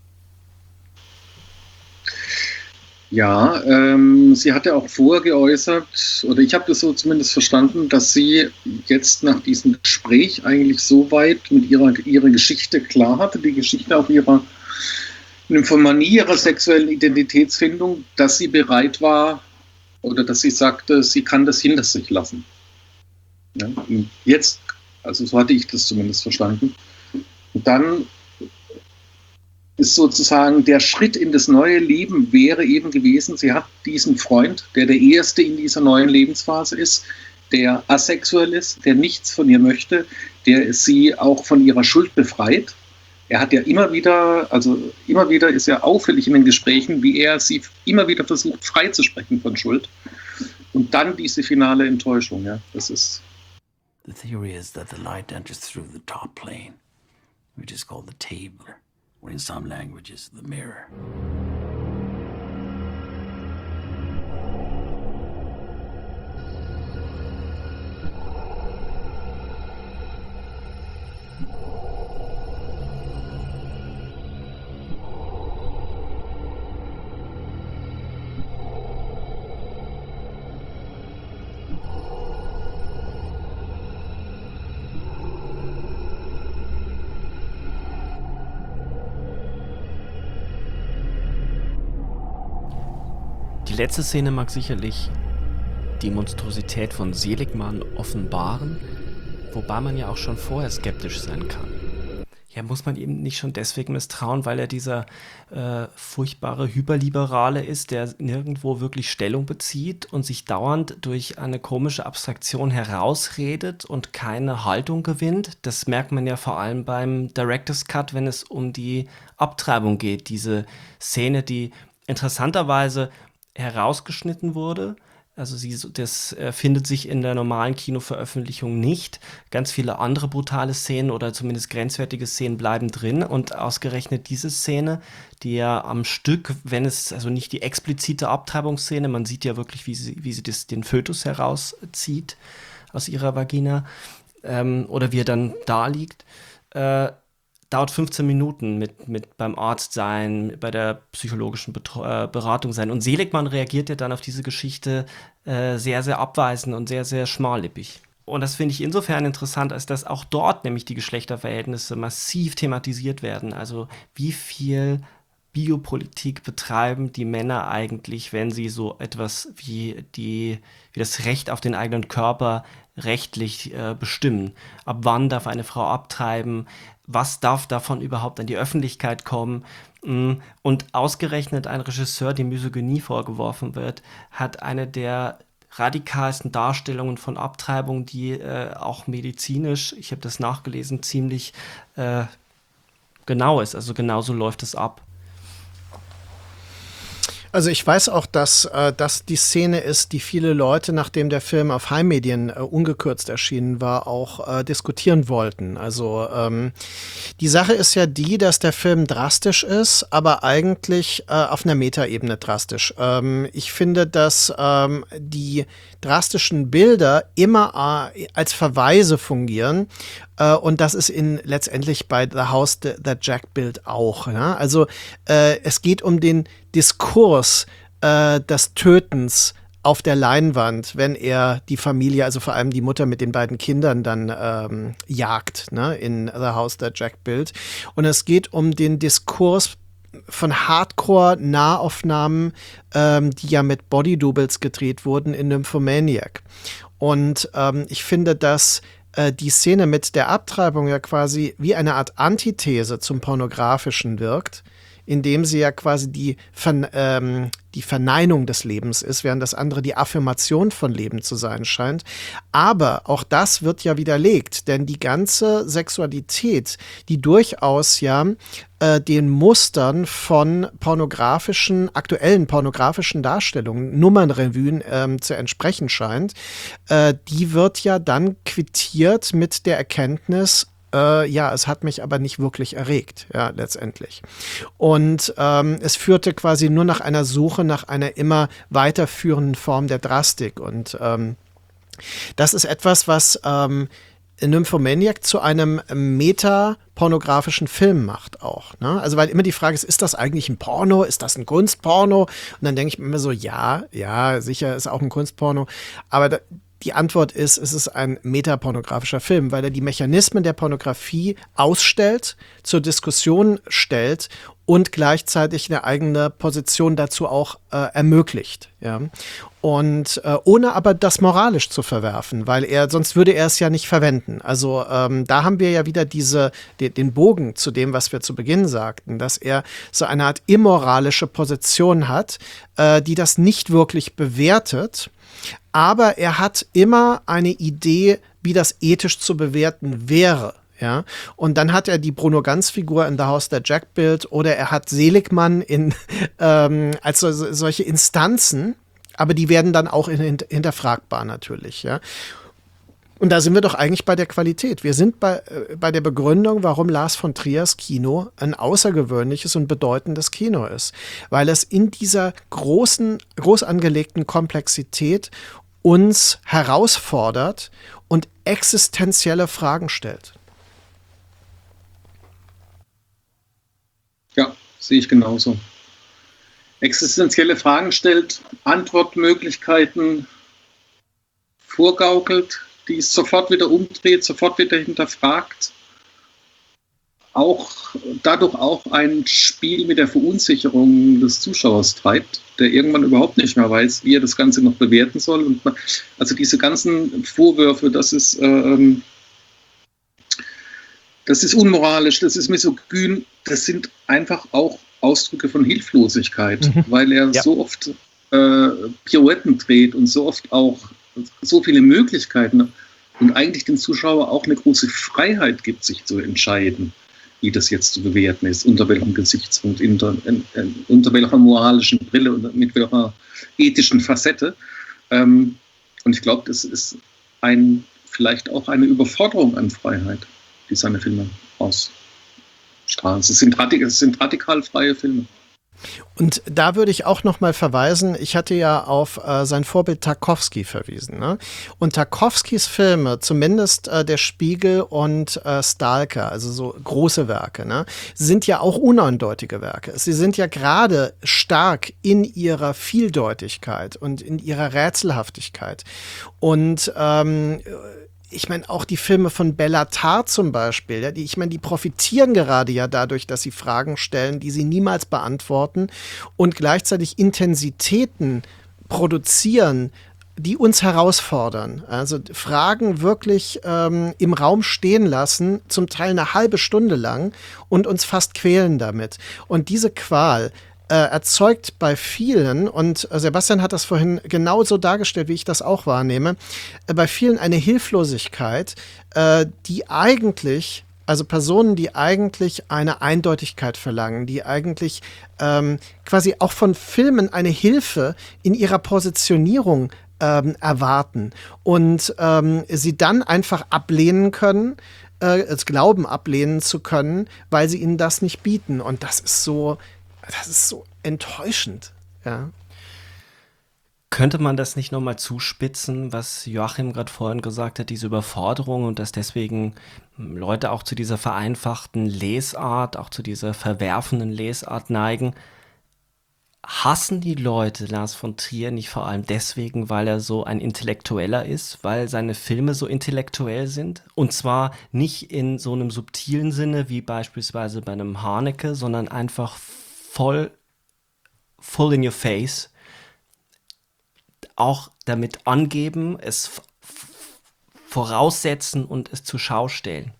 Ja, ähm, sie hatte auch vorgeäußert, oder ich habe das so zumindest verstanden, dass sie jetzt nach diesem Gespräch eigentlich so weit mit ihrer, ihrer Geschichte klar hatte, die Geschichte auch ihrer Nymphomanie, ihrer sexuellen Identitätsfindung, dass sie bereit war oder dass sie sagte, sie kann das hinter sich lassen. Ja, und jetzt, also so hatte ich das zumindest verstanden. Und dann ist sozusagen der Schritt in das neue Leben wäre eben gewesen, sie hat diesen Freund, der der Erste in dieser neuen Lebensphase ist, der asexuell ist, der nichts von ihr möchte, der sie auch von ihrer Schuld befreit. Er hat ja immer wieder, also immer wieder ist er auffällig in den Gesprächen, wie er sie immer wieder versucht, freizusprechen von Schuld. Und dann diese finale Enttäuschung, ja, das ist... The theory is that the light enters through the top plane, which is called the table, or in some languages, the mirror. Die letzte Szene mag sicherlich die Monstrosität von Seligmann offenbaren, wobei man ja auch schon vorher skeptisch sein kann. Ja, muss man ihm nicht schon deswegen misstrauen, weil er dieser äh, furchtbare Hyperliberale ist, der nirgendwo wirklich Stellung bezieht und sich dauernd durch eine komische Abstraktion herausredet und keine Haltung gewinnt. Das merkt man ja vor allem beim Director's Cut, wenn es um die Abtreibung geht. Diese Szene, die interessanterweise herausgeschnitten wurde, Also sie, das äh, findet sich in der normalen Kinoveröffentlichung nicht. Ganz viele andere brutale Szenen oder zumindest grenzwertige Szenen bleiben drin. Und ausgerechnet diese Szene, die ja am Stück, wenn es, also nicht die explizite Abtreibungsszene, man sieht ja wirklich, wie sie, wie sie das, den Fötus herauszieht aus ihrer Vagina, ähm, oder wie er dann da liegt, äh, dauert fünfzehn Minuten mit, mit beim Arzt sein, bei der psychologischen Betro- äh, Beratung sein. Und Seligmann reagiert ja dann auf diese Geschichte äh, sehr, sehr abweisend und sehr, sehr schmallippig. Und das finde ich insofern interessant, als dass auch dort nämlich die Geschlechterverhältnisse massiv thematisiert werden. Also wie viel Biopolitik betreiben die Männer eigentlich, wenn sie so etwas wie, die, wie das Recht auf den eigenen Körper rechtlich äh, bestimmen. Ab wann darf eine Frau abtreiben? Was darf davon überhaupt an die Öffentlichkeit kommen? Und ausgerechnet ein Regisseur, dem Misogynie vorgeworfen wird, hat eine der radikalsten Darstellungen von Abtreibung, die äh, auch medizinisch, ich habe das nachgelesen, ziemlich äh, genau ist. Also genauso läuft es ab. Also ich weiß auch, dass äh, das die Szene ist, die viele Leute, nachdem der Film auf Heimmedien äh, ungekürzt erschienen war, auch äh, diskutieren wollten. Also ähm, die Sache ist ja die, dass der Film drastisch ist, aber eigentlich äh, auf einer Metaebene drastisch. Ähm, ich finde, dass ähm, die drastischen Bilder immer äh, als Verweise fungieren. Uh, und das ist in letztendlich bei The House That Jack Built auch. Ja? Also äh, es geht um den Diskurs äh, des Tötens auf der Leinwand, wenn er die Familie, also vor allem die Mutter mit den beiden Kindern dann ähm, jagt, ne? In The House That Jack Built. Und es geht um den Diskurs von Hardcore-Nahaufnahmen, ähm, die ja mit Body-Doubles gedreht wurden in Nymphomaniac. Und ähm, ich finde, dass die Szene mit der Abtreibung ja quasi wie eine Art Antithese zum Pornografischen wirkt, indem sie ja quasi die, Verne- ähm, die Verneinung des Lebens ist, während das andere die Affirmation von Leben zu sein scheint. Aber auch das wird ja widerlegt, denn die ganze Sexualität, die durchaus ja äh, den Mustern von pornografischen, aktuellen pornografischen Darstellungen, Nummernrevuen ähm, zu entsprechen scheint, äh, die wird ja dann quittiert mit der Erkenntnis, Äh, ja, es hat mich aber nicht wirklich erregt, ja, letztendlich. Und ähm, es führte quasi nur nach einer Suche nach einer immer weiterführenden Form der Drastik. Und ähm, das ist etwas, was ähm, Nymphomaniac zu einem meta-pornografischen Film macht auch. Ne? Also weil immer die Frage ist, ist das eigentlich ein Porno? Ist das ein Kunstporno? Und dann denke ich mir immer so, ja, ja, sicher ist auch ein Kunstporno. Aber da, die Antwort ist, es ist ein metapornografischer Film, weil er die Mechanismen der Pornografie ausstellt, zur Diskussion stellt und gleichzeitig eine eigene Position dazu auch äh, ermöglicht. Ja? Und äh, ohne aber das moralisch zu verwerfen, weil er, sonst würde er es ja nicht verwenden. Also ähm, da haben wir ja wieder diese, de, den Bogen zu dem, was wir zu Beginn sagten, dass er so eine Art immoralische Position hat, äh, die das nicht wirklich bewertet. Aber er hat immer eine Idee, wie das ethisch zu bewerten wäre. Ja? Und dann hat er die Bruno Ganz-Figur in The House That Jack Built oder er hat Seligmann in, ähm, als so, solche Instanzen, aber die werden dann auch in, hinterfragbar natürlich. Ja? Und da sind wir doch eigentlich bei der Qualität. Wir sind bei, äh, bei der Begründung, warum Lars von Triers Kino ein außergewöhnliches und bedeutendes Kino ist. Weil es in dieser großen, groß angelegten Komplexität uns herausfordert und existenzielle Fragen stellt. Ja, sehe ich genauso. Existenzielle Fragen stellt, Antwortmöglichkeiten vorgaukelt, die es sofort wieder umdreht, sofort wieder hinterfragt. Auch dadurch auch ein Spiel mit der Verunsicherung des Zuschauers treibt, der irgendwann überhaupt nicht mehr weiß, wie er das Ganze noch bewerten soll. Und man, also diese ganzen Vorwürfe, das ist, ähm, das ist unmoralisch, das ist misogyn, das sind einfach auch Ausdrücke von Hilflosigkeit, mhm. weil er ja. so oft äh, Pirouetten dreht und so oft auch so viele Möglichkeiten und eigentlich dem Zuschauer auch eine große Freiheit gibt, sich zu entscheiden, wie das jetzt zu bewerten ist, unter welchem Gesichtspunkt, unter, unter welcher moralischen Brille und mit welcher ethischen Facette. Ähm, und ich glaube, das ist ein, vielleicht auch eine Überforderung an Freiheit, die seine Filme ausstrahlen. Es sind, radik- es sind radikal freie Filme. Und da würde ich auch noch mal verweisen, ich hatte ja auf äh, sein Vorbild Tarkovsky verwiesen. Ne? Und Tarkovskys Filme, zumindest äh, Der Spiegel und äh, Stalker, also so große Werke, ne, sind ja auch uneindeutige Werke. Sie sind ja gerade stark in ihrer Vieldeutigkeit und in ihrer Rätselhaftigkeit. Und ähm, ich meine, auch die Filme von Bela Tarr zum Beispiel, ja, die, ich meine, die profitieren gerade ja dadurch, dass sie Fragen stellen, die sie niemals beantworten und gleichzeitig Intensitäten produzieren, die uns herausfordern. Also Fragen wirklich ähm, im Raum stehen lassen, zum Teil eine halbe Stunde lang und uns fast quälen damit. Und diese Qual erzeugt bei vielen, und Sebastian hat das vorhin genauso dargestellt, wie ich das auch wahrnehme, bei vielen eine Hilflosigkeit, die eigentlich, also Personen, die eigentlich eine Eindeutigkeit verlangen, die eigentlich ähm, quasi auch von Filmen eine Hilfe in ihrer Positionierung ähm, erwarten und ähm, sie dann einfach ablehnen können, äh, es glauben ablehnen zu können, weil sie ihnen das nicht bieten. Und das ist so Das ist so enttäuschend, ja. Könnte man das nicht nochmal zuspitzen, was Joachim gerade vorhin gesagt hat, diese Überforderung und dass deswegen Leute auch zu dieser vereinfachten Lesart, auch zu dieser verwerfenden Lesart neigen? Hassen die Leute Lars von Trier nicht vor allem deswegen, weil er so ein Intellektueller ist, weil seine Filme so intellektuell sind? Und zwar nicht in so einem subtilen Sinne wie beispielsweise bei einem Haneke, sondern einfach voll, voll in your face, auch damit angeben, es f- voraussetzen und es zur Schau stellen.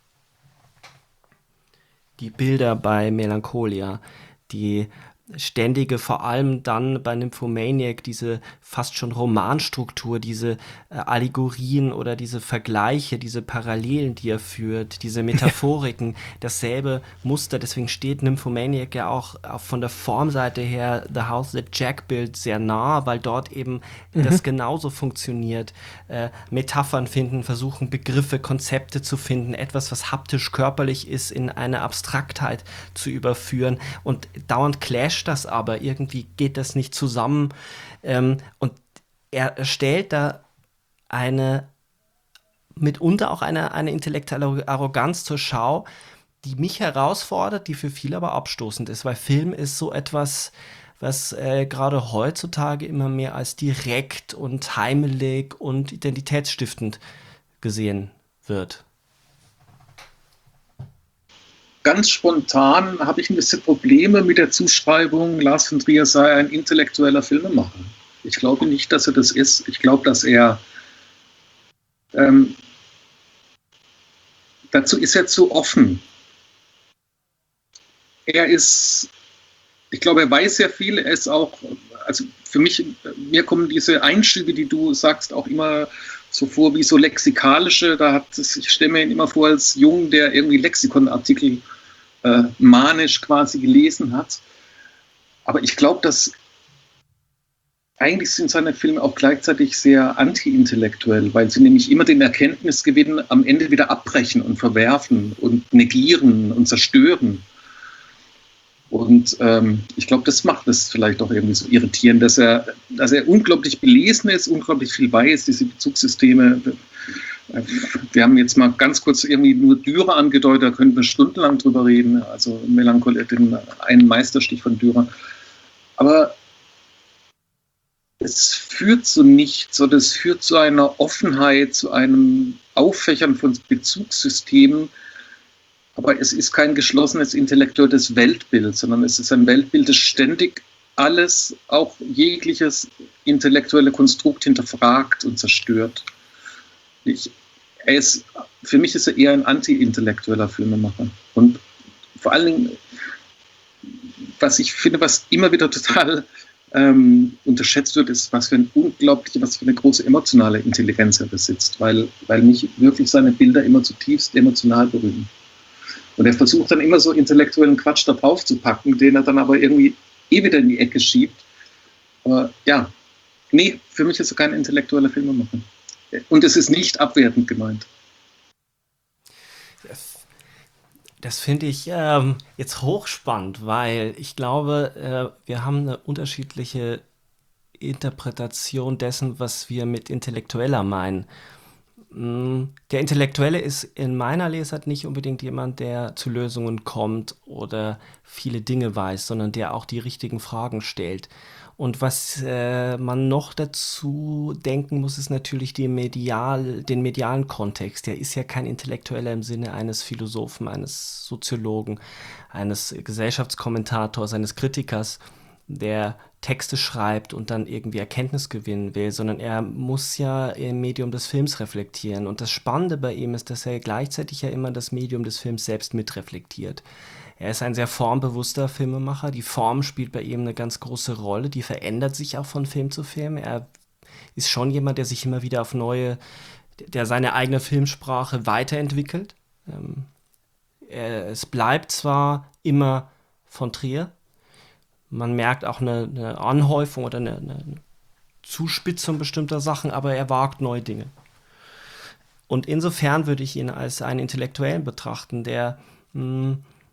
Die Bilder bei Melancholia, die ständige, vor allem dann bei Nymphomaniac, diese fast schon Romanstruktur, diese äh, Allegorien oder diese Vergleiche, diese Parallelen, die er führt, diese Metaphoriken, dasselbe Muster, deswegen steht Nymphomaniac ja auch, auch von der Formseite her The House That Jack Built sehr nah, weil dort eben mhm. das genauso funktioniert. Äh, Metaphern finden, versuchen Begriffe, Konzepte zu finden, etwas, was haptisch körperlich ist, in eine Abstraktheit zu überführen und dauernd clasht das aber, irgendwie geht das nicht zusammen. Ähm, und er stellt da eine, mitunter auch eine, eine intellektuelle Arroganz zur Schau, die mich herausfordert, die für viele aber abstoßend ist, weil Film ist so etwas, was äh, gerade heutzutage immer mehr als direkt und heimelig und identitätsstiftend gesehen wird. Ganz spontan habe ich ein bisschen Probleme mit der Zuschreibung, Lars von Trier sei ein intellektueller Filmemacher. Ich glaube nicht, dass er das ist. Ich glaube, dass er ähm, dazu ist er zu offen. Er ist, ich glaube, er weiß sehr viel. Er ist auch, also für mich, mir kommen diese Einschübe, die du sagst, auch immer so vor wie so lexikalische. Da hat es, ich stelle mir ihn immer vor als Jungen, der irgendwie Lexikonartikel äh, manisch quasi gelesen hat. Aber ich glaube, dass eigentlich sind seine Filme auch gleichzeitig sehr anti-intellektuell, weil sie nämlich immer den Erkenntnisgewinn am Ende wieder abbrechen und verwerfen und negieren und zerstören. Und ähm, ich glaube, das macht es vielleicht auch irgendwie so irritierend, dass er, dass er unglaublich belesen ist, unglaublich viel weiß, diese Bezugssysteme. Wir haben jetzt mal ganz kurz irgendwie nur Dürer angedeutet, da könnten wir stundenlang drüber reden, also Melancholia, den einen Meisterstich von Dürer. Aber es führt zu nichts oder es führt zu einer Offenheit, zu einem Auffächern von Bezugssystemen. Aber es ist kein geschlossenes intellektuelles Weltbild, sondern es ist ein Weltbild, das ständig alles, auch jegliches intellektuelle Konstrukt hinterfragt und zerstört. Ich, er ist, für mich ist er eher ein anti-intellektueller Filmemacher. Und vor allen Dingen, was ich finde, was immer wieder total ähm, unterschätzt wird, ist, was für ein unglaubliche, was für eine große emotionale Intelligenz er besitzt, weil, weil mich wirklich seine Bilder immer zutiefst emotional berühren. Und er versucht dann immer so intellektuellen Quatsch da drauf zu packen, den er dann aber irgendwie eh wieder in die Ecke schiebt. Aber ja, Nee, für mich ist er kein intellektueller Filmemacher. Und es ist nicht abwertend gemeint. Das, das finde ich ähm, jetzt hochspannend, weil ich glaube, äh, wir haben eine unterschiedliche Interpretation dessen, was wir mit Intellektueller meinen. Der Intellektuelle ist in meiner Lesart nicht unbedingt jemand, der zu Lösungen kommt oder viele Dinge weiß, sondern der auch die richtigen Fragen stellt. Und was äh, man noch dazu denken muss, ist natürlich die medial, den medialen Kontext. Der ist ja kein Intellektueller im Sinne eines Philosophen, eines Soziologen, eines Gesellschaftskommentators, eines Kritikers, der Texte schreibt und dann irgendwie Erkenntnis gewinnen will, sondern er muss ja im Medium des Films reflektieren. Und das Spannende bei ihm ist, dass er gleichzeitig ja immer das Medium des Films selbst mitreflektiert. Er ist ein sehr formbewusster Filmemacher. Die Form spielt bei ihm eine ganz große Rolle. Die verändert sich auch von Film zu Film. Er ist schon jemand, der sich immer wieder auf neue, der seine eigene Filmsprache weiterentwickelt. Ähm, er, es bleibt zwar immer von Trier, man merkt auch eine, eine Anhäufung oder eine, eine Zuspitzung bestimmter Sachen, aber er wagt neue Dinge. Und insofern würde ich ihn als einen Intellektuellen betrachten, der mh,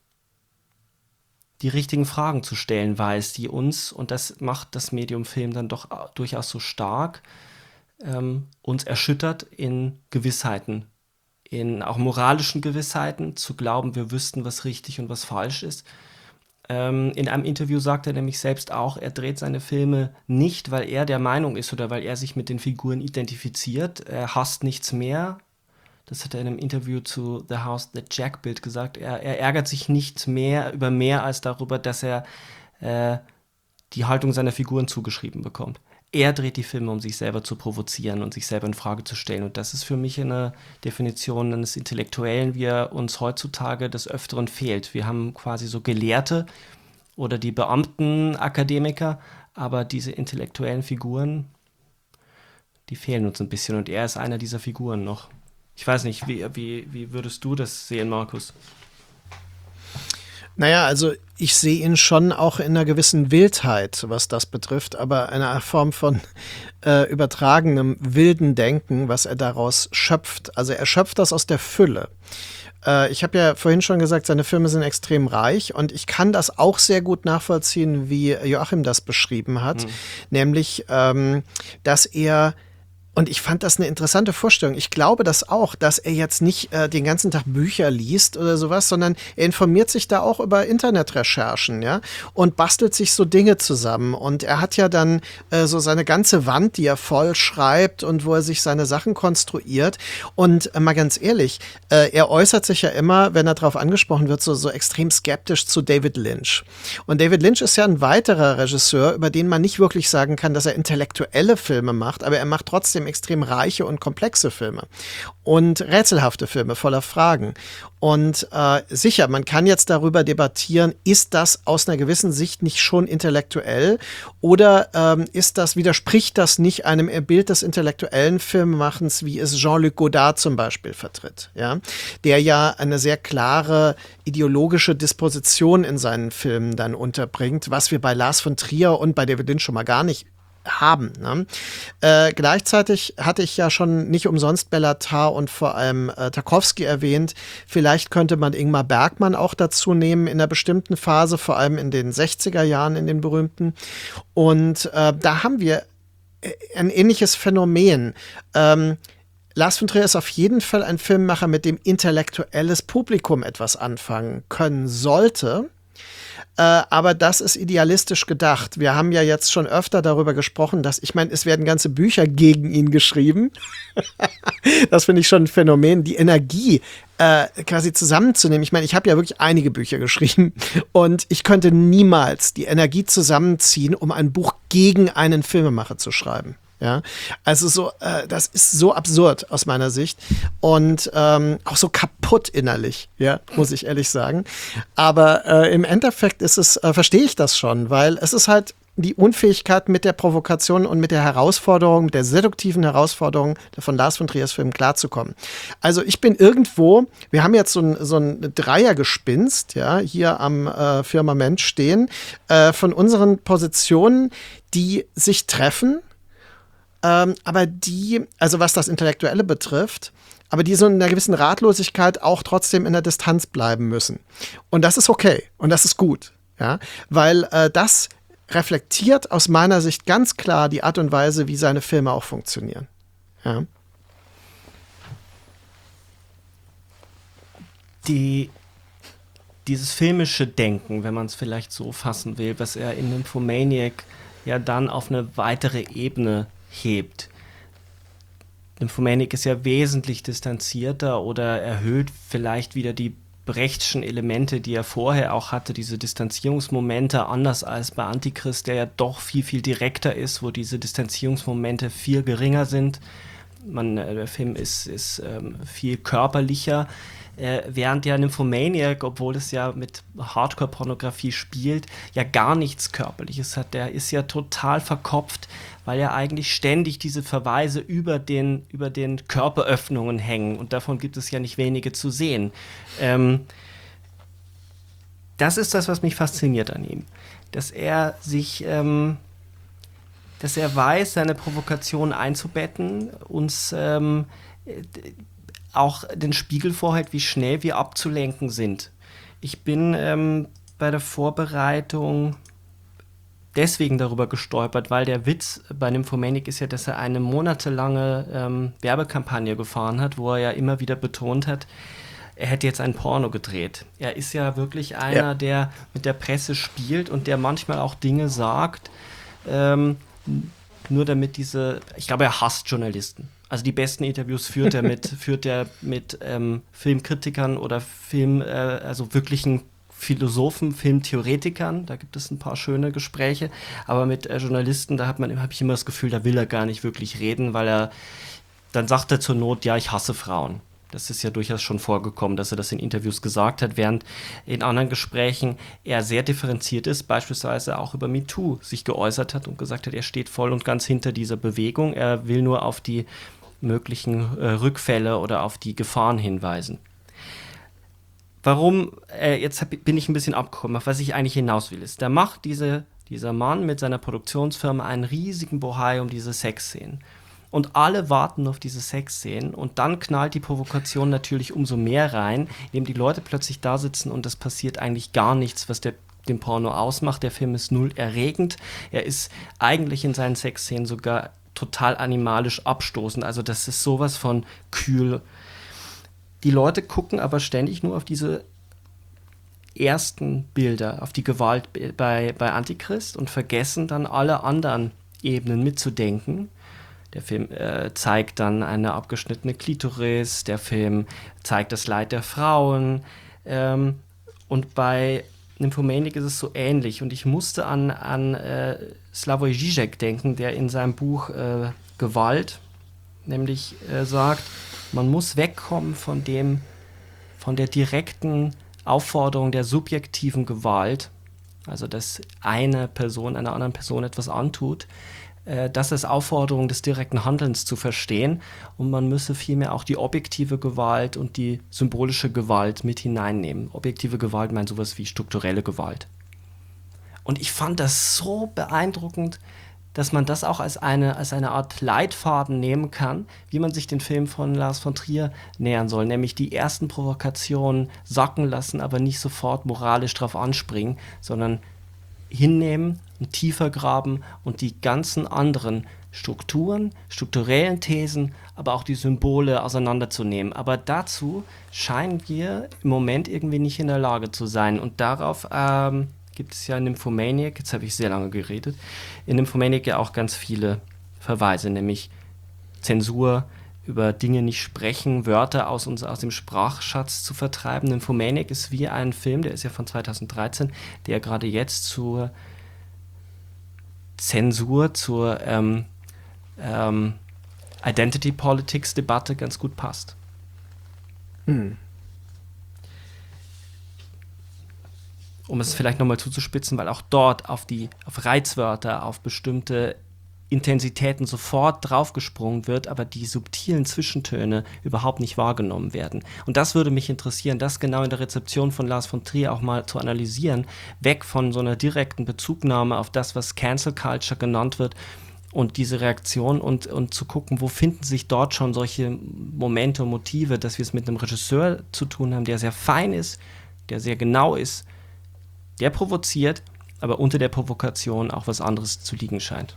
die richtigen Fragen zu stellen weiß, die uns, und das macht das Medium Film dann doch durchaus so stark, ähm, uns erschüttert in Gewissheiten, in auch moralischen Gewissheiten, zu glauben, wir wüssten, was richtig und was falsch ist. In einem Interview sagt er nämlich selbst auch, er dreht seine Filme nicht, weil er der Meinung ist oder weil er sich mit den Figuren identifiziert. Er hasst nichts mehr. Das hat er in einem Interview zu The House That Jack Built gesagt. Er, er ärgert sich nicht mehr über mehr als darüber, dass er äh, die Haltung seiner Figuren zugeschrieben bekommt. Er dreht die Filme, um sich selber zu provozieren und sich selber in Frage zu stellen. Und das ist für mich eine Definition eines Intellektuellen, wie er uns heutzutage des Öfteren fehlt. Wir haben quasi so Gelehrte oder die Beamtenakademiker, aber diese intellektuellen Figuren, die fehlen uns ein bisschen. Und er ist einer dieser Figuren noch. Ich weiß nicht, wie, wie, wie würdest du das sehen, Markus? Naja, also ich sehe ihn schon auch in einer gewissen Wildheit, was das betrifft, aber einer Form von äh, übertragenem wilden Denken, was er daraus schöpft. Also er schöpft das aus der Fülle. Äh, ich habe ja vorhin schon gesagt, seine Filme sind extrem reich und ich kann das auch sehr gut nachvollziehen, wie Joachim das beschrieben hat, mhm. nämlich, ähm, dass er Und ich fand das eine interessante Vorstellung. Ich glaube das auch, dass er jetzt nicht äh, den ganzen Tag Bücher liest oder sowas, sondern er informiert sich da auch über Internetrecherchen, ja, und bastelt sich so Dinge zusammen. Und er hat ja dann äh, so seine ganze Wand, die er voll schreibt und wo er sich seine Sachen konstruiert. Und äh, mal ganz ehrlich, äh, er äußert sich ja immer, wenn er darauf angesprochen wird, so, so extrem skeptisch zu David Lynch. Und David Lynch ist ja ein weiterer Regisseur, über den man nicht wirklich sagen kann, dass er intellektuelle Filme macht, aber er macht trotzdem extrem reiche und komplexe Filme und rätselhafte Filme voller Fragen. Und äh, sicher, man kann jetzt darüber debattieren, ist das aus einer gewissen Sicht nicht schon intellektuell oder ähm, ist das, widerspricht das nicht einem Bild des intellektuellen Filmemachens, wie es Jean-Luc Godard zum Beispiel vertritt, ja, der ja eine sehr klare ideologische Disposition in seinen Filmen dann unterbringt, was wir bei Lars von Trier und bei David Lynch schon mal gar nicht haben. Ne? Äh, gleichzeitig hatte ich ja schon nicht umsonst Bellatar und vor allem äh, Tarkovsky erwähnt. Vielleicht könnte man Ingmar Bergman auch dazu nehmen in einer bestimmten Phase, vor allem in den sechziger Jahren, in den berühmten. Und äh, da haben wir ein ähnliches Phänomen. Ähm, Lars von Trier ist auf jeden Fall ein Filmemacher, mit dem intellektuelles Publikum etwas anfangen können sollte. Äh, aber das ist idealistisch gedacht. Wir haben ja jetzt schon öfter darüber gesprochen, dass, ich meine, es werden ganze Bücher gegen ihn geschrieben. Das finde ich schon ein Phänomen, die Energie äh, quasi zusammenzunehmen. Ich meine, ich habe ja wirklich einige Bücher geschrieben und ich könnte niemals die Energie zusammenziehen, um ein Buch gegen einen Filmemacher zu schreiben. Ja, also so, äh, das ist so absurd aus meiner Sicht und ähm, auch so kaputt innerlich, ja, muss ich ehrlich sagen. Aber äh, im Endeffekt ist es, äh, verstehe ich das schon, weil es ist halt die Unfähigkeit, mit der Provokation und mit der Herausforderung, mit der seduktiven Herausforderung von Lars von Triers Film klarzukommen. Also ich bin irgendwo, wir haben jetzt so ein, so ein Dreiergespinst, ja, hier am äh, Firmament stehen, äh, von unseren Positionen, die sich treffen ähm, aber die, also was das Intellektuelle betrifft, aber die so in einer gewissen Ratlosigkeit auch trotzdem in der Distanz bleiben müssen. Und das ist okay und das ist gut, ja, weil äh, das reflektiert aus meiner Sicht ganz klar die Art und Weise, wie seine Filme auch funktionieren. Ja. Die, dieses filmische Denken, wenn man es vielleicht so fassen will, was er in Nymphomaniac ja dann auf eine weitere Ebene hebt. Nymphomaniac ist ja wesentlich distanzierter oder erhöht vielleicht wieder die Brechtschen Elemente, die er vorher auch hatte, diese Distanzierungsmomente, anders als bei Antichrist, der ja doch viel, viel direkter ist, wo diese Distanzierungsmomente viel geringer sind. Man, der Film ist, ist ähm, viel körperlicher, äh, während ja Nymphomaniac, obwohl es ja mit Hardcore-Pornografie spielt, ja gar nichts Körperliches hat. Der ist ja total verkopft, weil ja eigentlich ständig diese Verweise über den, über den Körperöffnungen hängen und davon gibt es ja nicht wenige zu sehen. Ähm, das ist das, was mich fasziniert an ihm, dass er sich... Ähm, dass er weiß, seine Provokation einzubetten, uns ähm, auch den Spiegel vorhält, wie schnell wir abzulenken sind. Ich bin ähm, bei der Vorbereitung deswegen darüber gestolpert, weil der Witz bei Nymphomaniac ist ja, dass er eine monatelange ähm, Werbekampagne gefahren hat, wo er ja immer wieder betont hat, er hätte jetzt ein Porno gedreht. Er ist ja wirklich einer, ja. der mit der Presse spielt und der manchmal auch Dinge sagt, ähm, nur damit diese, ich glaube, er hasst Journalisten. Also die besten Interviews führt er mit, führt er mit ähm, Filmkritikern oder Film, äh, also wirklichen Philosophen, Filmtheoretikern. Da gibt es ein paar schöne Gespräche. Aber mit äh, Journalisten, da hat man, habe ich immer das Gefühl, da will er gar nicht wirklich reden, weil er, dann sagt er zur Not, ja, ich hasse Frauen. Das ist ja durchaus schon vorgekommen, dass er das in Interviews gesagt hat, während in anderen Gesprächen er sehr differenziert ist, beispielsweise auch über MeToo sich geäußert hat und gesagt hat, er steht voll und ganz hinter dieser Bewegung. Er will nur auf die möglichen äh, Rückfälle oder auf die Gefahren hinweisen. Warum, äh, jetzt hab, bin ich ein bisschen abgekommen, auf was ich eigentlich hinaus will, ist, da macht diese, dieser Mann mit seiner Produktionsfirma einen riesigen Bohai um diese Sexszenen. Und alle warten auf diese Sexszenen und dann knallt die Provokation natürlich umso mehr rein, indem die Leute plötzlich da sitzen und es passiert eigentlich gar nichts, was der, den Porno ausmacht. Der Film ist null erregend. Er ist eigentlich in seinen Sexszenen sogar total animalisch abstoßend. Also das ist sowas von kühl. Die Leute gucken aber ständig nur auf diese ersten Bilder, auf die Gewalt bei, bei Antichrist und vergessen dann alle anderen Ebenen mitzudenken. Der Film äh, zeigt dann eine abgeschnittene Klitoris, der Film zeigt das Leid der Frauen. Ähm, und bei Nymphomaniac ist es so ähnlich. Und ich musste an, an äh, Slavoj Žižek denken, der in seinem Buch äh, Gewalt nämlich äh, sagt, man muss wegkommen von dem, von der direkten Aufforderung der subjektiven Gewalt, also dass eine Person einer anderen Person etwas antut, das ist Aufforderung des direkten Handelns zu verstehen und man müsse vielmehr auch die objektive Gewalt und die symbolische Gewalt mit hineinnehmen. Objektive Gewalt meint sowas wie strukturelle Gewalt. Und ich fand das so beeindruckend, dass man das auch als eine, als eine Art Leitfaden nehmen kann, wie man sich den Film von Lars von Trier nähern soll, nämlich die ersten Provokationen sacken lassen, aber nicht sofort moralisch drauf anspringen, sondern hinnehmen, tiefer graben und die ganzen anderen Strukturen, strukturellen Thesen, aber auch die Symbole auseinanderzunehmen. Aber dazu scheinen wir im Moment irgendwie nicht in der Lage zu sein. Und darauf ähm, gibt es ja in Nymphomaniac, jetzt habe ich sehr lange geredet, in Nymphomaniac ja auch ganz viele Verweise, nämlich Zensur, über Dinge nicht sprechen, Wörter aus, uns, aus dem Sprachschatz zu vertreiben. Nymphomaniac ist wie ein Film, der ist ja von zweitausenddreizehn, der gerade jetzt zur Zensur, zur ähm, ähm, Identity Politics Debatte ganz gut passt. Hm. Um es vielleicht nochmal zuzuspitzen, weil auch dort auf die auf Reizwörter, auf bestimmte Intensitäten sofort draufgesprungen wird, aber die subtilen Zwischentöne überhaupt nicht wahrgenommen werden. Und das würde mich interessieren, das genau in der Rezeption von Lars von Trier auch mal zu analysieren, weg von so einer direkten Bezugnahme auf das, was Cancel Culture genannt wird und diese Reaktion und, und zu gucken, wo finden sich dort schon solche Momente und Motive, dass wir es mit einem Regisseur zu tun haben, der sehr fein ist, der sehr genau ist, der provoziert, aber unter der Provokation auch was anderes zu liegen scheint.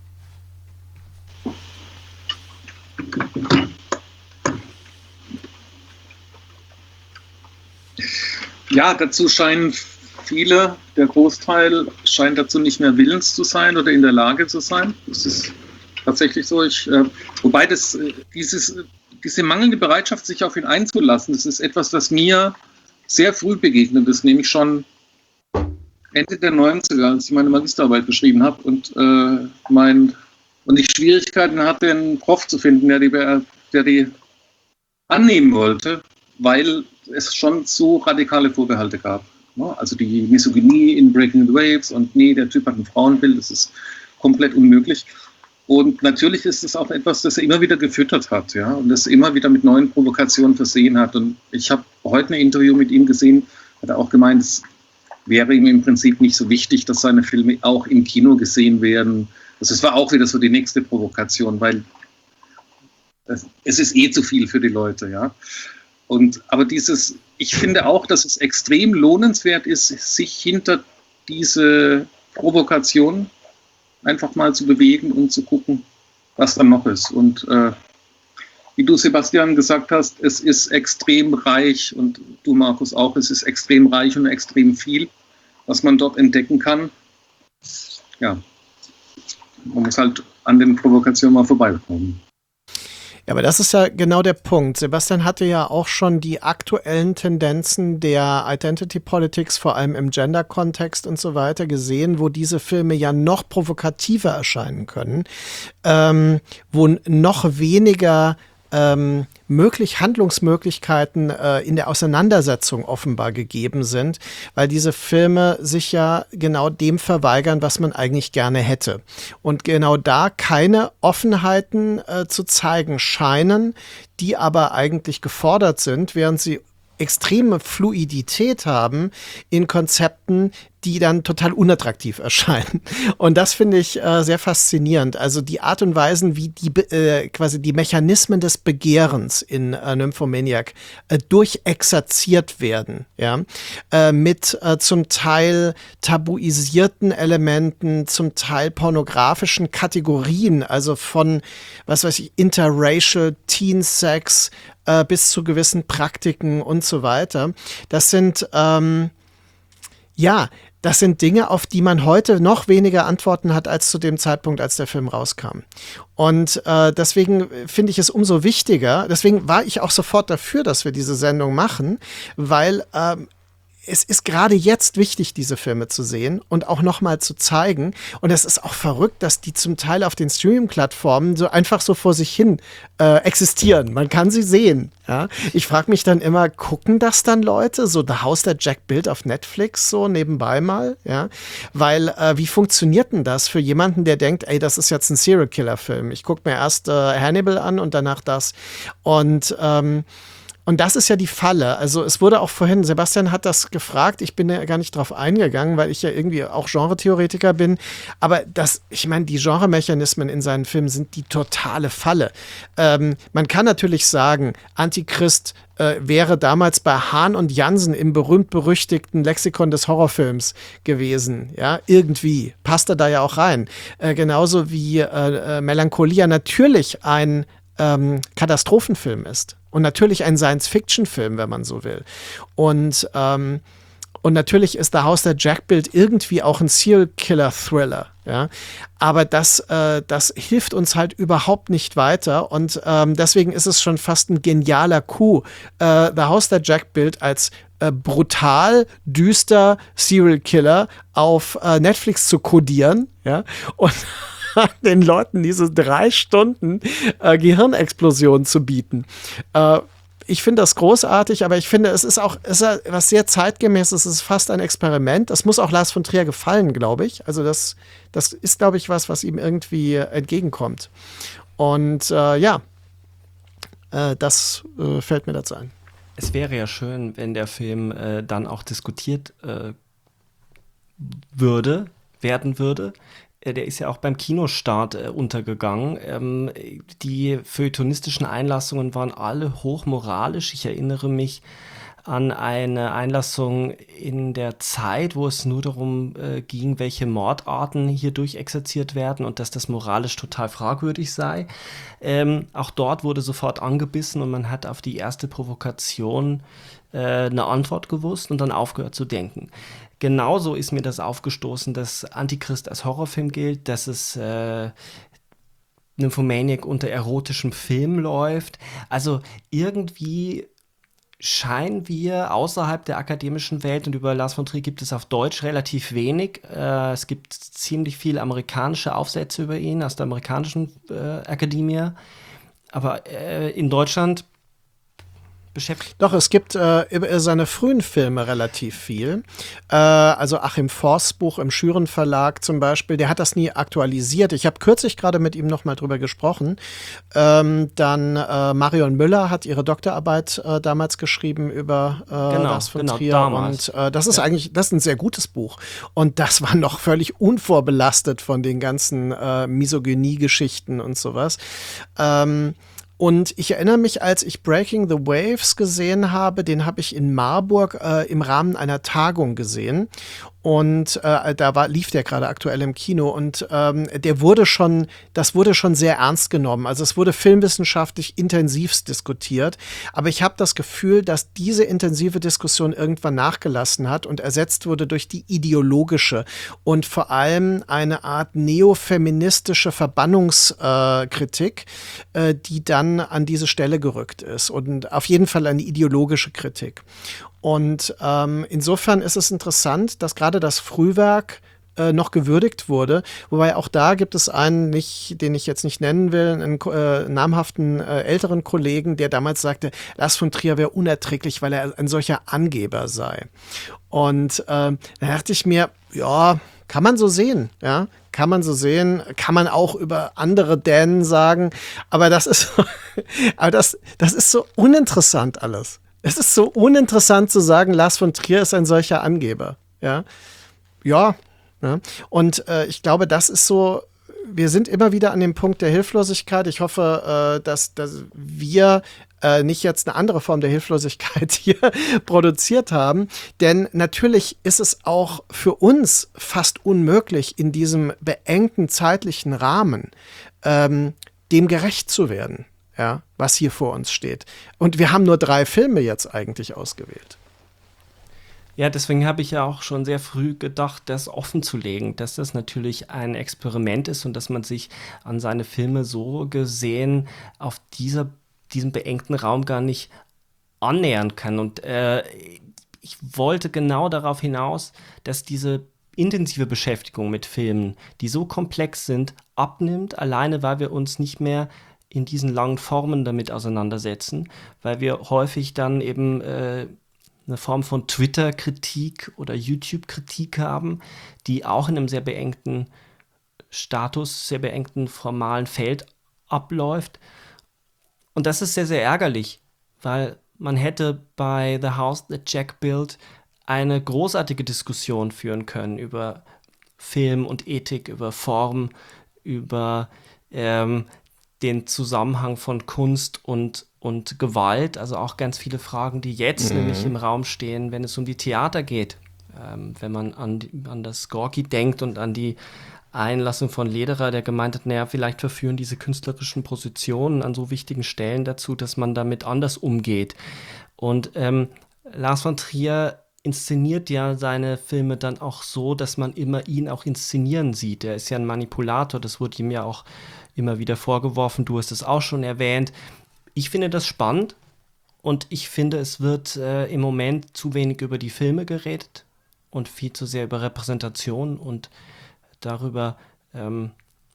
Ja, dazu scheinen viele, der Großteil scheint dazu nicht mehr willens zu sein oder in der Lage zu sein. Das ist tatsächlich so. Ich, äh, wobei das, äh, dieses, diese mangelnde Bereitschaft, sich auf ihn einzulassen, das ist etwas, das mir sehr früh begegnet ist, nämlich schon Ende der neunziger, als ich meine Magisterarbeit geschrieben habe und, äh, mein, und ich Schwierigkeiten hatte, einen Prof zu finden, der die, der die annehmen wollte, weil es schon so radikale Vorbehalte gab. Also die Misogynie in Breaking the Waves und nee, der Typ hat ein Frauenbild, das ist komplett unmöglich. Und natürlich ist es auch etwas, das er immer wieder gefüttert hat, ja, und das immer wieder mit neuen Provokationen versehen hat. Und ich habe heute ein Interview mit ihm gesehen, hat er auch gemeint, es wäre ihm im Prinzip nicht so wichtig, dass seine Filme auch im Kino gesehen werden. Also es war auch wieder so die nächste Provokation, weil es ist eh zu viel für die Leute, ja. Und, aber dieses, ich finde auch, dass es extrem lohnenswert ist, sich hinter diese Provokation einfach mal zu bewegen und zu gucken, was dann noch ist. Und äh, wie du, Sebastian, gesagt hast, es ist extrem reich und du, Markus, auch, es ist extrem reich und extrem viel, was man dort entdecken kann. Ja, man muss halt an den Provokationen mal vorbeikommen. Ja, aber das ist ja genau der Punkt. Sebastian hatte ja auch schon die aktuellen Tendenzen der Identity Politics, vor allem im Gender-Kontext und so weiter, gesehen, wo diese Filme ja noch provokativer erscheinen können, ähm, wo noch weniger ähm, möglich Handlungsmöglichkeiten äh, in der Auseinandersetzung offenbar gegeben sind, weil diese Filme sich ja genau dem verweigern, was man eigentlich gerne hätte. Und genau da keine Offenheiten äh, zu zeigen scheinen, die aber eigentlich gefordert sind, während sie extreme Fluidität haben in Konzepten, die dann total unattraktiv erscheinen. Und das finde ich äh, sehr faszinierend. Also die Art und Weise, wie die äh, quasi die Mechanismen des Begehrens in äh, Nymphomaniac äh, durchexerziert werden, ja, äh, mit äh, zum Teil tabuisierten Elementen, zum Teil pornografischen Kategorien, also von, was weiß ich, interracial Teen Sex äh, bis zu gewissen Praktiken und so weiter. Das sind ähm, ja, das sind Dinge, auf die man heute noch weniger Antworten hat als zu dem Zeitpunkt, als der Film rauskam. Und äh, deswegen finde ich es umso wichtiger, deswegen war ich auch sofort dafür, dass wir diese Sendung machen, weil ähm, es ist gerade jetzt wichtig, diese Filme zu sehen und auch nochmal zu zeigen. Und es ist auch verrückt, dass die zum Teil auf den Streaming-Plattformen so einfach so vor sich hin äh, existieren. Man kann sie sehen. Ja? Ich frage mich dann immer, gucken das dann Leute? So The House That Jack Built auf Netflix so nebenbei mal? Ja? Weil äh, wie funktioniert denn das für jemanden, der denkt, ey, das ist jetzt ein Serial-Killer-Film. Ich gucke mir erst äh, Hannibal an und danach das. Und ähm, Und das ist ja die Falle. Also es wurde auch vorhin, Sebastian hat das gefragt, ich bin ja gar nicht drauf eingegangen, weil ich ja irgendwie auch Genretheoretiker bin. Aber das, ich meine, die Genremechanismen in seinen Filmen sind die totale Falle. Ähm, man kann natürlich sagen, Antichrist äh, wäre damals bei Hahn und Jansen im berühmt-berüchtigten Lexikon des Horrorfilms gewesen. Ja, irgendwie. Passt er da ja auch rein. Äh, genauso wie äh, äh, Melancholia natürlich ein ähm, Katastrophenfilm ist. Und natürlich ein Science-Fiction-Film, wenn man so will. Und, ähm, und natürlich ist The House That Jack Built irgendwie auch ein Serial-Killer-Thriller. Ja? Aber das, äh, das hilft uns halt überhaupt nicht weiter. Und ähm, deswegen ist es schon fast ein genialer Coup, äh, The House That Jack Built als äh, brutal, düster Serial-Killer auf äh, Netflix zu kodieren. Ja? Und den Leuten diese drei Stunden äh, Gehirnexplosion zu bieten. Äh, ich finde das großartig, aber ich finde, es ist auch es ist was sehr zeitgemäßes, es ist fast ein Experiment. Das muss auch Lars von Trier gefallen, glaube ich. Also das, das ist, glaube ich, was, was ihm irgendwie entgegenkommt. Und äh, ja, äh, das äh, fällt mir dazu ein. Es wäre ja schön, wenn der Film äh, dann auch diskutiert äh, würde, werden würde. der ist ja auch beim Kinostart äh, untergegangen. Ähm, die feuilletonistischen Einlassungen waren alle hochmoralisch. Ich erinnere mich an eine Einlassung in der Zeit, wo es nur darum äh, ging, welche Mordarten hier durchexerziert werden und dass das moralisch total fragwürdig sei. Ähm, auch dort wurde sofort angebissen und man hat auf die erste Provokation äh, eine Antwort gewusst und dann aufgehört zu denken. Genauso ist mir das aufgestoßen, dass Antichrist als Horrorfilm gilt, dass es äh, Nymphomaniac unter erotischem Film läuft. Also irgendwie scheinen wir außerhalb der akademischen Welt, und über Lars von Trier gibt es auf Deutsch relativ wenig. Äh, es gibt ziemlich viele amerikanische Aufsätze über ihn aus der amerikanischen äh, Akademie. Aber äh, in Deutschland beschäftigt. Doch, es gibt äh, über seine frühen Filme relativ viel. Äh, also Achim Forsts Buch im Schüren Verlag zum Beispiel, der hat das nie aktualisiert. Ich habe kürzlich gerade mit ihm noch mal drüber gesprochen. Ähm, dann äh, Marion Müller hat ihre Doktorarbeit äh, damals geschrieben über äh, Genau, Lars von genau, Trier. damals. Und äh, das ist Ja. eigentlich, das ist ein sehr gutes Buch. Und das war noch völlig unvorbelastet von den ganzen äh, Misogynie-Geschichten und sowas. Ähm, Und ich erinnere mich, als ich Breaking the Waves gesehen habe, den habe ich in Marburg äh, im Rahmen einer Tagung gesehen. Und äh, da war, lief der gerade aktuell im Kino und ähm, der wurde schon, das wurde schon sehr ernst genommen. Also es wurde filmwissenschaftlich intensivst diskutiert. Aber ich habe das Gefühl, dass diese intensive Diskussion irgendwann nachgelassen hat und ersetzt wurde durch die ideologische und vor allem eine Art neofeministische Verbannungskritik, äh, äh, die dann an diese Stelle gerückt ist. Und auf jeden Fall eine ideologische Kritik. Und ähm, insofern ist es interessant, dass gerade das Frühwerk äh, noch gewürdigt wurde. Wobei auch da gibt es einen, nicht, den ich jetzt nicht nennen will, einen äh, namhaften äh, älteren Kollegen, der damals sagte, Lars von Trier wäre unerträglich, weil er ein solcher Angeber sei. Und ähm, da dachte ich mir, ja, kann man so sehen, ja, kann man so sehen, kann man auch über andere Dänen sagen, aber das ist, aber das, das ist so uninteressant alles. Es ist so uninteressant zu sagen, Lars von Trier ist ein solcher Angeber. Ja, ja. ja. Und äh, ich glaube, das ist so, wir sind immer wieder an dem Punkt der Hilflosigkeit. Ich hoffe, äh, dass, dass wir äh, nicht jetzt eine andere Form der Hilflosigkeit hier produziert haben. Denn natürlich ist es auch für uns fast unmöglich, in diesem beengten zeitlichen Rahmen ähm, dem gerecht zu werden. Ja, was hier vor uns steht. Und wir haben nur drei Filme jetzt eigentlich ausgewählt. Ja, deswegen habe ich ja auch schon sehr früh gedacht, das offen zu legen, dass das natürlich ein Experiment ist und dass man sich an seine Filme so gesehen auf dieser, diesem beengten Raum gar nicht annähern kann. Und äh, ich wollte genau darauf hinaus, dass diese intensive Beschäftigung mit Filmen, die so komplex sind, abnimmt, alleine weil wir uns nicht mehr in diesen langen Formen damit auseinandersetzen, weil wir häufig dann eben äh, eine Form von Twitter-Kritik oder YouTube-Kritik haben, die auch in einem sehr beengten Status, sehr beengten formalen Feld abläuft. Und das ist sehr, sehr ärgerlich, weil man hätte bei The House That Jack Built eine großartige Diskussion führen können über Film und Ethik, über Form, über ähm, den Zusammenhang von Kunst und, und Gewalt, also auch ganz viele Fragen, die jetzt mhm. nämlich im Raum stehen, wenn es um die Theater geht. Ähm, wenn man an, die, an das Gorki denkt und an die Einlassung von Lederer, der gemeint hat, naja, vielleicht verführen diese künstlerischen Positionen an so wichtigen Stellen dazu, dass man damit anders umgeht. Und ähm, Lars von Trier inszeniert ja seine Filme dann auch so, dass man immer ihn auch inszenieren sieht. Er ist ja ein Manipulator, das wurde ihm ja auch immer wieder vorgeworfen, du hast es auch schon erwähnt. Ich finde das spannend und ich finde, es wird äh, im Moment zu wenig über die Filme geredet und viel zu sehr über Repräsentation und darüber, ähm,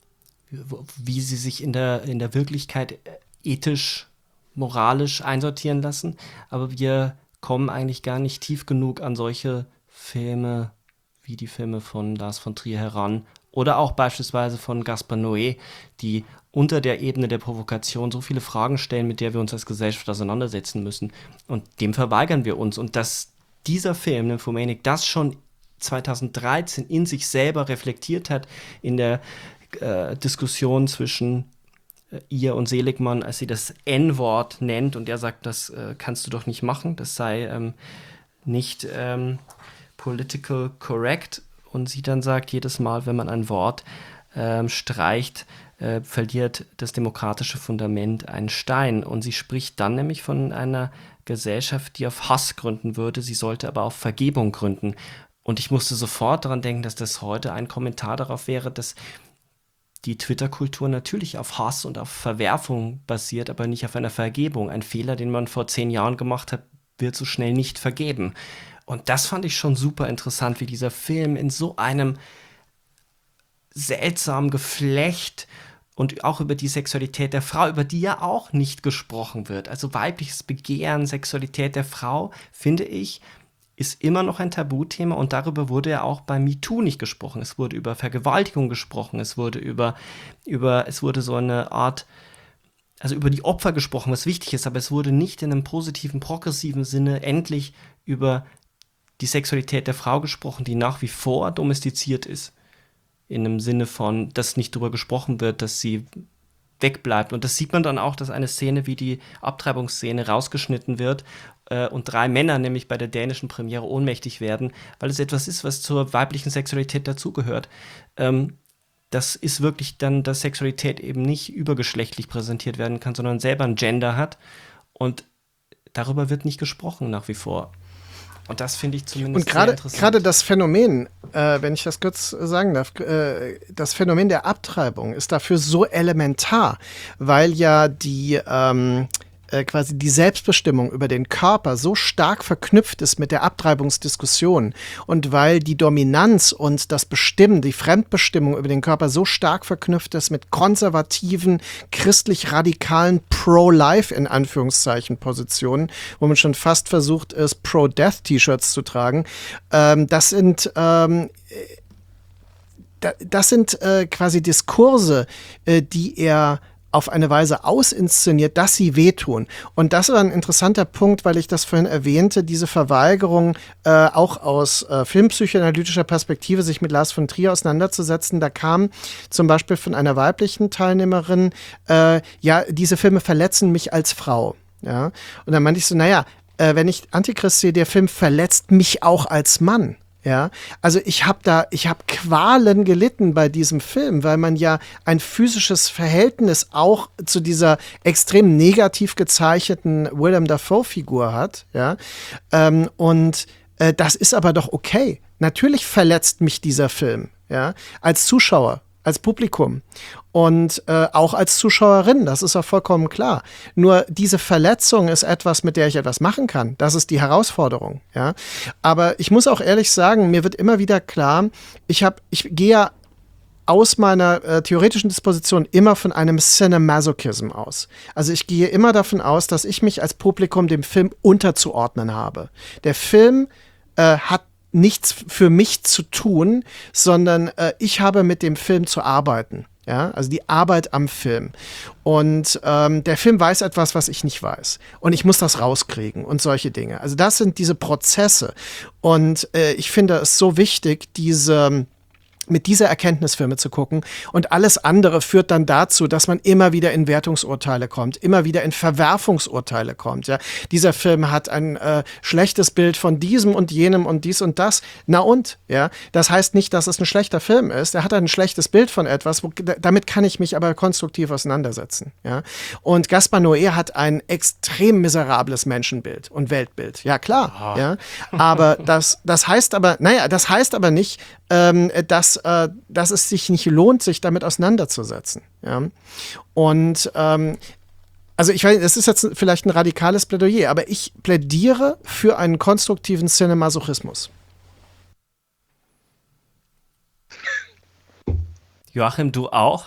wie sie sich in der, in der Wirklichkeit ethisch, moralisch einsortieren lassen. Aber wir kommen eigentlich gar nicht tief genug an solche Filme wie die Filme von Lars von Trier heran. Oder auch beispielsweise von Gaspar Noé, die unter der Ebene der Provokation so viele Fragen stellen, mit der wir uns als Gesellschaft auseinandersetzen müssen. Und dem verweigern wir uns. Und dass dieser Film, Nymphomaniac, das schon zweitausenddreizehn in sich selber reflektiert hat, in der äh, Diskussion zwischen äh, ihr und Seligmann, als sie das En-Wort nennt und er sagt, das äh, kannst du doch nicht machen, das sei ähm, nicht ähm, political correct, und sie dann sagt, jedes Mal, wenn man ein Wort ähm, streicht, äh, verliert das demokratische Fundament einen Stein, und sie spricht dann nämlich von einer Gesellschaft, die auf Hass gründen würde, sie sollte aber auf Vergebung gründen. Und ich musste sofort daran denken, dass das heute ein Kommentar darauf wäre, dass die Twitter-Kultur natürlich auf Hass und auf Verwerfung basiert, aber nicht auf einer Vergebung. Ein Fehler, den man vor zehn Jahren gemacht hat, wird so schnell nicht vergeben. Und das fand ich schon super interessant, wie dieser Film in so einem seltsamen Geflecht und auch über die Sexualität der Frau, über die ja auch nicht gesprochen wird. Also weibliches Begehren, Sexualität der Frau, finde ich, ist immer noch ein Tabuthema, und darüber wurde ja auch bei MeToo nicht gesprochen. Es wurde über Vergewaltigung gesprochen, es wurde über, über, es wurde so eine Art, also über die Opfer gesprochen, was wichtig ist, aber es wurde nicht in einem positiven, progressiven Sinne endlich über die Sexualität der Frau gesprochen, die nach wie vor domestiziert ist. In einem Sinne von, dass nicht darüber gesprochen wird, dass sie wegbleibt. Und das sieht man dann auch, dass eine Szene wie die Abtreibungsszene rausgeschnitten wird äh, und drei Männer nämlich bei der dänischen Premiere ohnmächtig werden, weil es etwas ist, was zur weiblichen Sexualität dazugehört. Ähm, das ist wirklich dann, dass Sexualität eben nicht übergeschlechtlich präsentiert werden kann, sondern selber ein Gender hat. Und darüber wird nicht gesprochen nach wie vor. Und das finde ich zumindest Und grade, sehr interessant. gerade das Phänomen, äh, wenn ich das kurz sagen darf, äh, das Phänomen der Abtreibung ist dafür so elementar, weil ja die ähm, äh, quasi die Selbstbestimmung über den Körper so stark verknüpft ist mit der Abtreibungsdiskussion, und weil die Dominanz und das Bestimmen, die Fremdbestimmung über den Körper so stark verknüpft ist mit konservativen, christlich-radikalen Pro-Life in Anführungszeichen Positionen, wo man schon fast versucht ist, Pro-Death-T-Shirts zu tragen. Ähm, das sind ähm, das sind äh, quasi Diskurse, äh, die er auf eine Weise ausinszeniert, dass sie wehtun. Und das war ein interessanter Punkt, weil ich das vorhin erwähnte, diese Verweigerung äh, auch aus äh, filmpsychoanalytischer Perspektive, sich mit Lars von Trier auseinanderzusetzen. Da kam zum Beispiel von einer weiblichen Teilnehmerin, äh, ja, diese Filme verletzen mich als Frau. Ja? Und dann meinte ich so, naja, äh, wenn ich Antichrist sehe, der Film verletzt mich auch als Mann. Ja, also ich habe da, ich habe Qualen gelitten bei diesem Film, weil man ja ein physisches Verhältnis auch zu dieser extrem negativ gezeichneten Willem Dafoe-Figur hat, ja, ähm, und äh, das ist aber doch okay. Natürlich verletzt mich dieser Film, ja, als Zuschauer, als Publikum und äh, auch als Zuschauerin, das ist ja vollkommen klar. Nur diese Verletzung ist etwas, mit der ich etwas machen kann. Das ist die Herausforderung, ja. Aber ich muss auch ehrlich sagen, mir wird immer wieder klar, ich habe, ich gehe ja aus meiner äh, theoretischen Disposition immer von einem Cinemasochism aus. Also ich gehe immer davon aus, dass ich mich als Publikum dem Film unterzuordnen habe. Der Film äh, hat nichts für mich zu tun, sondern äh, ich habe mit dem Film zu arbeiten. Ja, also die Arbeit am Film. Und ähm, der Film weiß etwas, was ich nicht weiß. Und ich muss das rauskriegen und solche Dinge. Also das sind diese Prozesse. Und äh, ich finde es so wichtig, diese mit dieser Erkenntnis Filme zu gucken, und alles andere führt dann dazu, dass man immer wieder in Wertungsurteile kommt, immer wieder in Verwerfungsurteile kommt. Ja, dieser Film hat ein äh, schlechtes Bild von diesem und jenem und dies und das. Na und? Ja, das heißt nicht, dass es ein schlechter Film ist. Er hat ein schlechtes Bild von etwas, wo, damit kann ich mich aber konstruktiv auseinandersetzen. Ja, und Gaspar Noé hat ein extrem miserables Menschenbild und Weltbild. Ja, klar. Ah. Ja, aber das, das heißt aber, naja, das heißt aber nicht, ähm, dass Äh, dass es sich nicht lohnt, sich damit auseinanderzusetzen. Ja? Und ähm, also ich weiß, das ist jetzt vielleicht ein radikales Plädoyer, aber ich plädiere für einen konstruktiven Cinemasochismus. Joachim, du auch?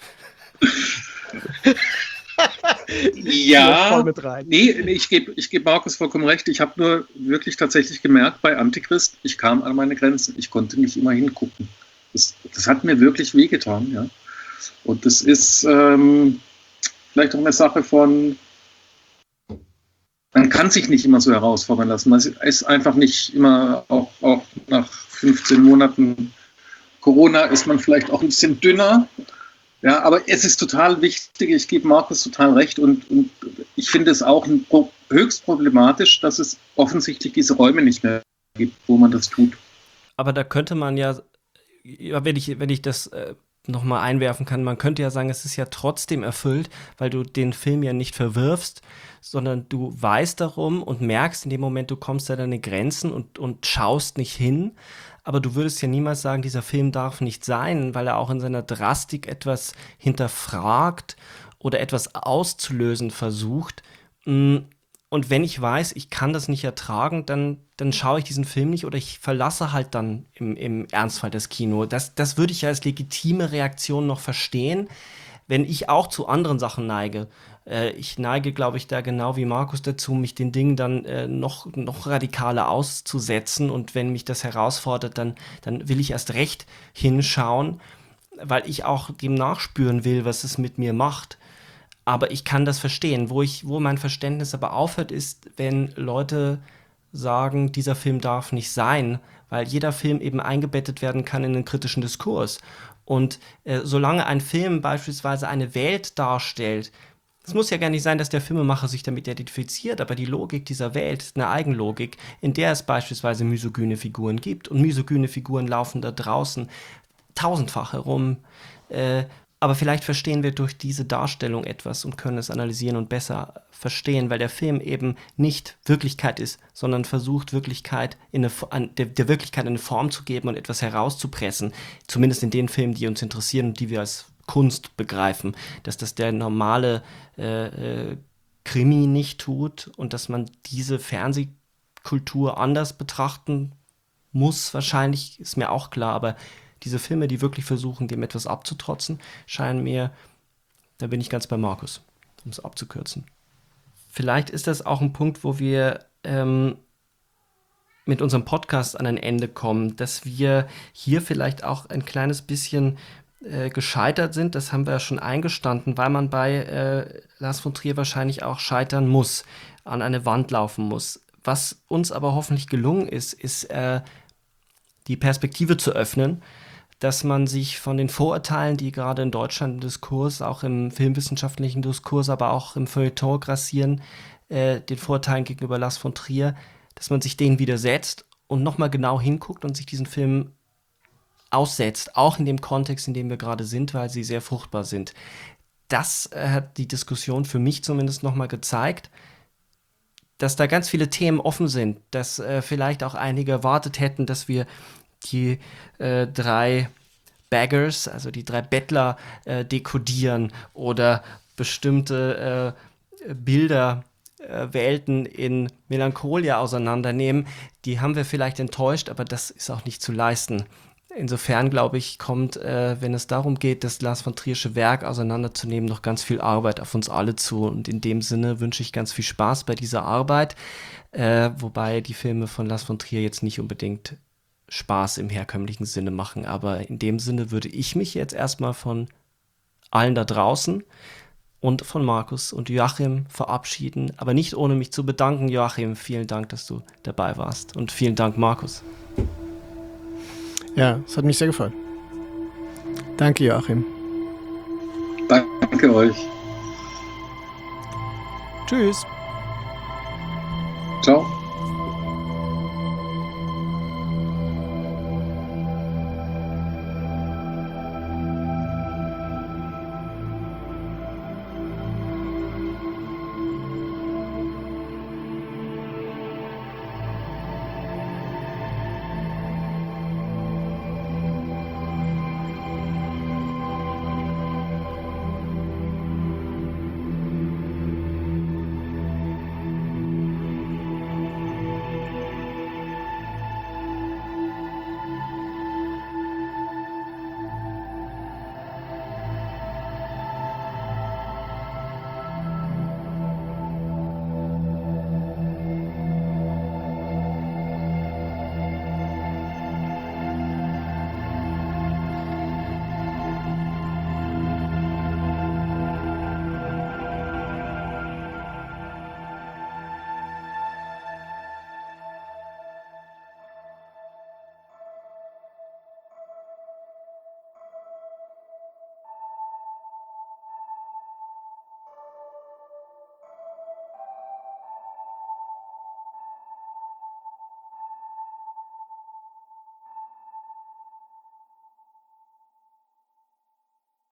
Ja, voll mit rein. nee, ich gebe ich geb Markus vollkommen recht. Ich habe nur wirklich tatsächlich gemerkt bei Antichrist, ich kam an meine Grenzen. Ich konnte nicht immer hingucken. Das, das hat mir wirklich wehgetan, ja. Und das ist ähm, vielleicht auch eine Sache von man kann sich nicht immer so herausfordern lassen. Man ist einfach nicht immer, auch, auch nach fünfzehn Monaten Corona ist man vielleicht auch ein bisschen dünner. Ja, aber es ist total wichtig, ich gebe Markus total recht und, und ich finde es auch ein, höchst problematisch, dass es offensichtlich diese Räume nicht mehr gibt, wo man das tut. Aber da könnte man ja, wenn ich, wenn ich das äh, nochmal einwerfen kann, man könnte ja sagen, es ist ja trotzdem erfüllt, weil du den Film ja nicht verwirfst, sondern du weißt darum und merkst in dem Moment, du kommst an deine Grenzen und, und schaust nicht hin. Aber du würdest ja niemals sagen, dieser Film darf nicht sein, weil er auch in seiner Drastik etwas hinterfragt oder etwas auszulösen versucht. Und wenn ich weiß, ich kann das nicht ertragen, dann, dann schaue ich diesen Film nicht oder ich verlasse halt dann im, im Ernstfall das Kino. Das, das würde ich ja als legitime Reaktion noch verstehen, wenn ich auch zu anderen Sachen neige. Äh, ich neige, glaube ich, da genau wie Markus dazu, mich den Dingen dann äh, noch, noch radikaler auszusetzen. Und wenn mich das herausfordert, dann, dann will ich erst recht hinschauen, weil ich auch dem nachspüren will, was es mit mir macht. Aber ich kann das verstehen. Wo ich, wo mein Verständnis aber aufhört, ist, wenn Leute sagen, dieser Film darf nicht sein, weil jeder Film eben eingebettet werden kann in einen kritischen Diskurs. Und äh, solange ein Film beispielsweise eine Welt darstellt, es muss ja gar nicht sein, dass der Filmemacher sich damit identifiziert, aber die Logik dieser Welt ist eine Eigenlogik, in der es beispielsweise misogyne Figuren gibt. Und misogyne Figuren laufen da draußen tausendfach herum. Äh, aber vielleicht verstehen wir durch diese Darstellung etwas und können es analysieren und besser verstehen, weil der Film eben nicht Wirklichkeit ist, sondern versucht, Wirklichkeit in eine, an, der, der Wirklichkeit eine Form zu geben und etwas herauszupressen. Zumindest in den Filmen, die uns interessieren und die wir als Kunst begreifen, dass das der normale äh, äh, Krimi nicht tut und dass man diese Fernsehkultur anders betrachten muss, wahrscheinlich, ist mir auch klar, aber diese Filme, die wirklich versuchen, dem etwas abzutrotzen, scheinen mir, da bin ich ganz bei Markus, um es abzukürzen. Vielleicht ist das auch ein Punkt, wo wir ähm, mit unserem Podcast an ein Ende kommen, dass wir hier vielleicht auch ein kleines bisschen äh, gescheitert sind. Das haben wir ja schon eingestanden, weil man bei äh, Lars von Trier wahrscheinlich auch scheitern muss, an eine Wand laufen muss. Was uns aber hoffentlich gelungen ist, ist äh, die Perspektive zu öffnen, dass man sich von den Vorurteilen, die gerade in Deutschland im Diskurs, auch im filmwissenschaftlichen Diskurs, aber auch im Feuilleton grassieren, äh, den Vorurteilen gegenüber Lars von Trier, dass man sich denen widersetzt und nochmal genau hinguckt und sich diesen Film aussetzt, auch in dem Kontext, in dem wir gerade sind, weil sie sehr fruchtbar sind. Das äh, hat die Diskussion für mich zumindest nochmal gezeigt, dass da ganz viele Themen offen sind, dass äh, vielleicht auch einige erwartet hätten, dass wir die äh, drei Beggars, also die drei Bettler, äh, dekodieren oder bestimmte äh, Bilder, äh, Welten in Melancholia auseinandernehmen. Die haben wir vielleicht enttäuscht, aber das ist auch nicht zu leisten. Insofern, glaube ich, kommt, äh, wenn es darum geht, das Lars von Triersche Werk auseinanderzunehmen, noch ganz viel Arbeit auf uns alle zu. Und in dem Sinne wünsche ich ganz viel Spaß bei dieser Arbeit, äh, wobei die Filme von Lars von Trier jetzt nicht unbedingt Spaß im herkömmlichen Sinne machen. Aber in dem Sinne würde ich mich jetzt erstmal von allen da draußen und von Markus und Joachim verabschieden, aber nicht ohne mich zu bedanken. Joachim, vielen Dank, dass du dabei warst und vielen Dank, Markus. Ja, es hat mich sehr gefreut. Danke, Joachim. Danke euch. Tschüss. Ciao.